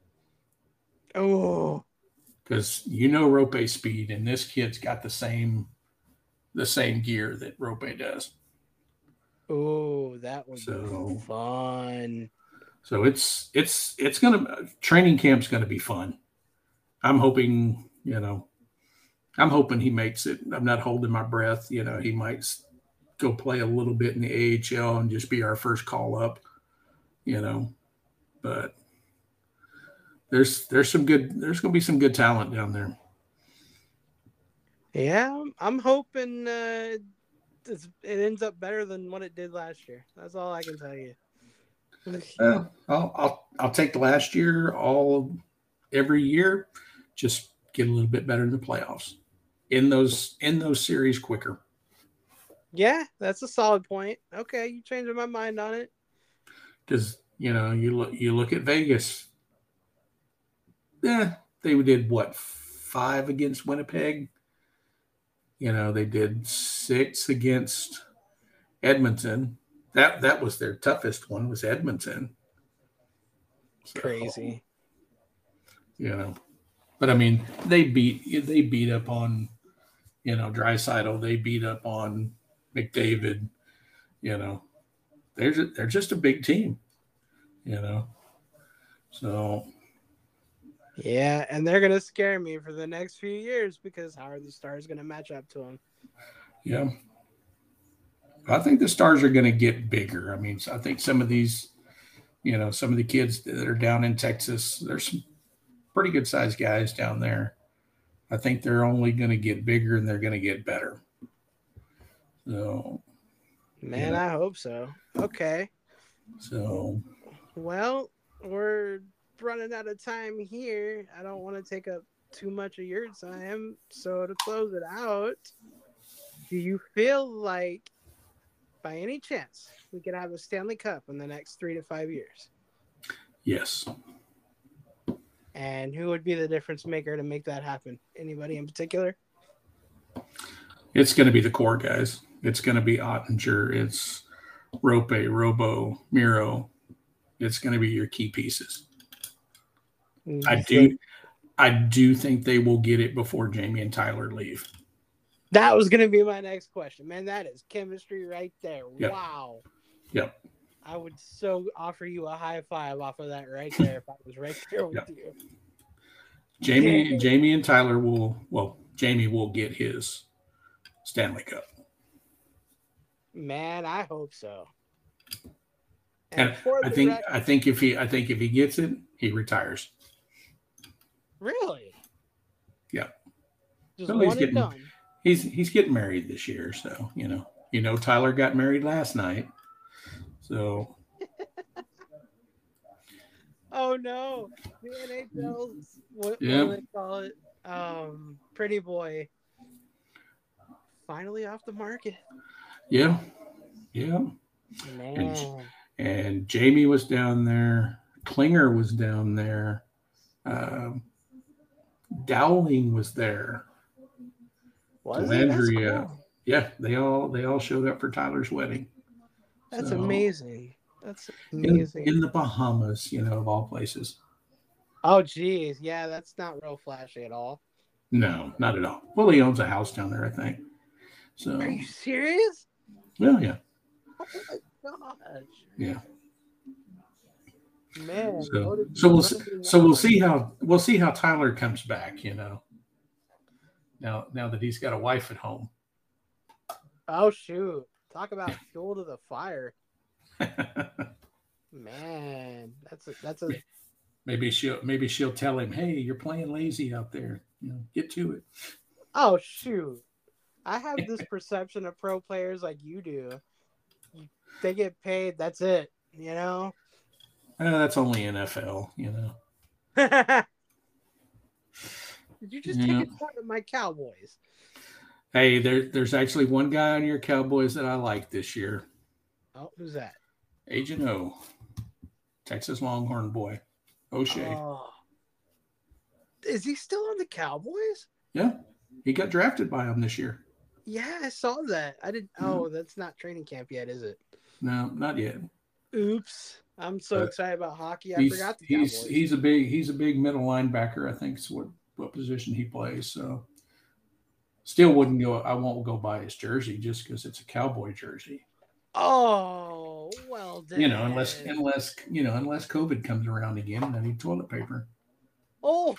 Oh. because you know Rope's speed, and this kid's got the same the same gear that Rope does. Oh, that would So- be fun. So it's it's it's gonna training camp's gonna be fun. I'm hoping, you know, I'm hoping he makes it. I'm not holding my breath. You know, he might s- go play a little bit in the A H L and just be our first call up. You know, but there's there's some good there's gonna be some good talent down there. Yeah, I'm- I'm hoping uh, it's, it ends up better than what it did last year. That's all I can tell you. Uh, I'll, I'll I'll take last year all every year. Just get a little bit better in the playoffs. In those in those series quicker. Yeah, that's a solid point. Okay, you changing my mind on it. Because you know you look you look at Vegas. Yeah, they did what, five against Winnipeg. You know, they did six against Edmonton. That that was their toughest one, was Edmonton. So, Crazy. you know, but I mean, they beat they beat up on, you know, Draisaitl. They beat up on McDavid. You know, they're ju- they're just a big team. You know, so Yeah, and they're gonna scare me for the next few years because how are the Stars gonna match up to them? yeah. I think the Stars are going to get bigger. I mean, I think some of these, you know, some of the kids that are down in Texas, there's some pretty good sized guys down there. I think they're only going to get bigger and they're going to get better. So, Man, Yeah. I hope so. Okay. so Well, we're running out of time here. I don't want to take up too much of your time. So to close it out, do you feel like by any chance we could have a Stanley Cup in the next three to five years? yes, And who would be the difference maker to make that happen? Anybody in particular? it's going to be the core guys. It's going to be Ottinger. It's Rope, Robo, Miro. It's going to be your key pieces. I do, I do think they will get it before Jamie and Tyler leave. That was going to be my next question. Man, that is chemistry right there. Yep. Wow. Yep. I would so offer you a high five off of that right there if I was right there with Yep. you. Jamie, Yeah. Jamie and Tyler will, well, Jamie will get his Stanley Cup. Man, I hope so. And for I the think rec- I think if he I think if he gets it, he retires. really, Yeah. just Well, he's one and getting done. he's he's getting married this year, so you know you know Tyler got married last night, so Oh no, the N H L's what, what yeah, do they call it? Um, Pretty Boy finally off the market. yeah, yeah. And Man, and Jamie was down there. Klinger was down there. Um, Dowling was there. was it? That's Delandria, cool. yeah, they all they all showed up for Tyler's wedding. That's So amazing. That's in amazing. in the Bahamas, you know, of all places. Oh geez, yeah, that's not real flashy at all. No, not at all. Well, he owns a house down there, I think. So Are you serious? well, yeah, Oh my gosh, yeah. man. So voted so we'll running so we'll now. see how we'll see how Tyler comes back. You know, now now that he's got a wife at home. Oh shoot, talk about fuel to the fire, man. That's a that's a maybe she'll maybe she'll tell him, "Hey, you're playing lazy out there. You know, get to it." oh shoot. I have this perception of pro players like you do. You, they get paid. That's it. You know. Uh, that's only N F L. You know. Did you just Yeah. take a shot at my Cowboys? Hey, there there's actually one guy on your Cowboys that I like this year. Oh, who's that? Agent O, Texas Longhorn boy, O'Shea. Oh. Is he still on the Cowboys? Yeah, he got drafted by him this year. Yeah, I saw that. I didn't. Oh, that's not training camp yet, is it? No, not yet. Oops. I'm so But excited about hockey. I He's forgot the he's Cowboys. he's a big he's a big middle linebacker. I think is what what position he plays. So still wouldn't go. I won't go buy his jersey just because it's a Cowboy jersey. Oh, well then. You know, unless unless you know unless COVID comes around again and I need toilet paper. Oh.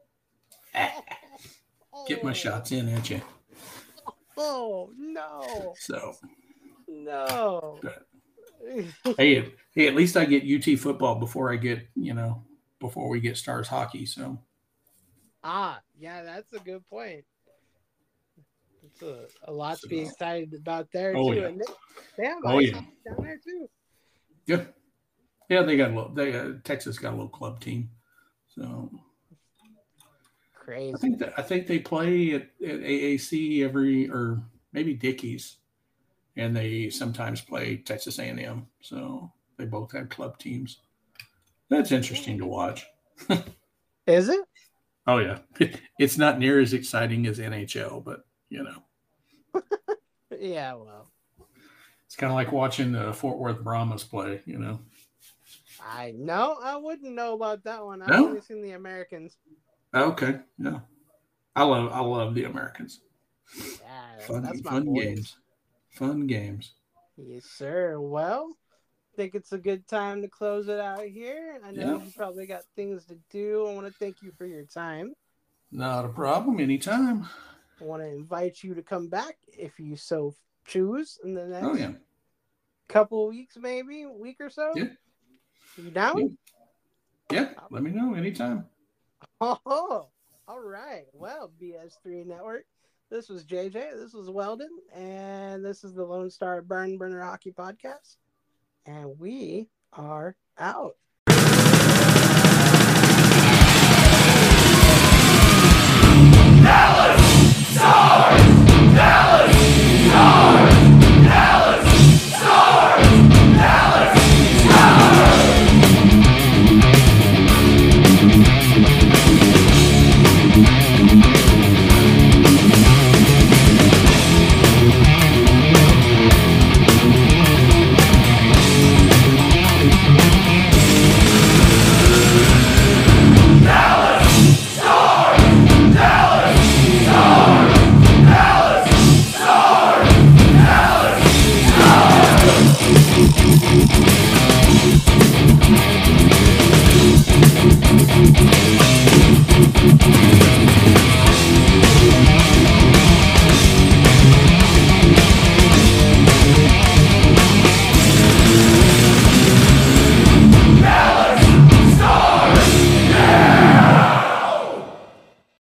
Get my shots in at you. Oh no. So No. but, hey, hey, at least I get U T football before I get you know before we get Stars hockey. So Ah, yeah, that's a good point. It's a, a lot to So- be excited about there Oh, too. yeah. And they, they have Oh, ice yeah. hockey down there too. yeah, yeah, they got a little. They uh, Texas got a little club team. So I Crazy. think that I think they play at, at A A C every or maybe Dickies, and they sometimes play Texas A and M. So they both have club teams. That's interesting to watch. Is it? Oh yeah, it's not near as exciting as N H L, but you know, Yeah, well, it's kind of like watching the Fort Worth Brahmas play. You know, I know. I wouldn't know about that one. I've No? only seen the Americans. okay, yeah, I love I love the Americans. Yeah, Fun that's my fun boys. games, fun games. Yes, sir. Well, I think it's a good time to close it out here. I know Yeah. you probably got things to do. I want to thank you for your time. Not a problem. Anytime. I want to invite you to come back if you so choose in the next Oh yeah. couple of weeks, maybe a week or so. Yeah. You down? Yeah. Yeah, let me know anytime. Oh, all right. Well, B S three Network. This was J J. This was Weldon. And this is the Lone Star Burn Burner Hockey Podcast. And we are out.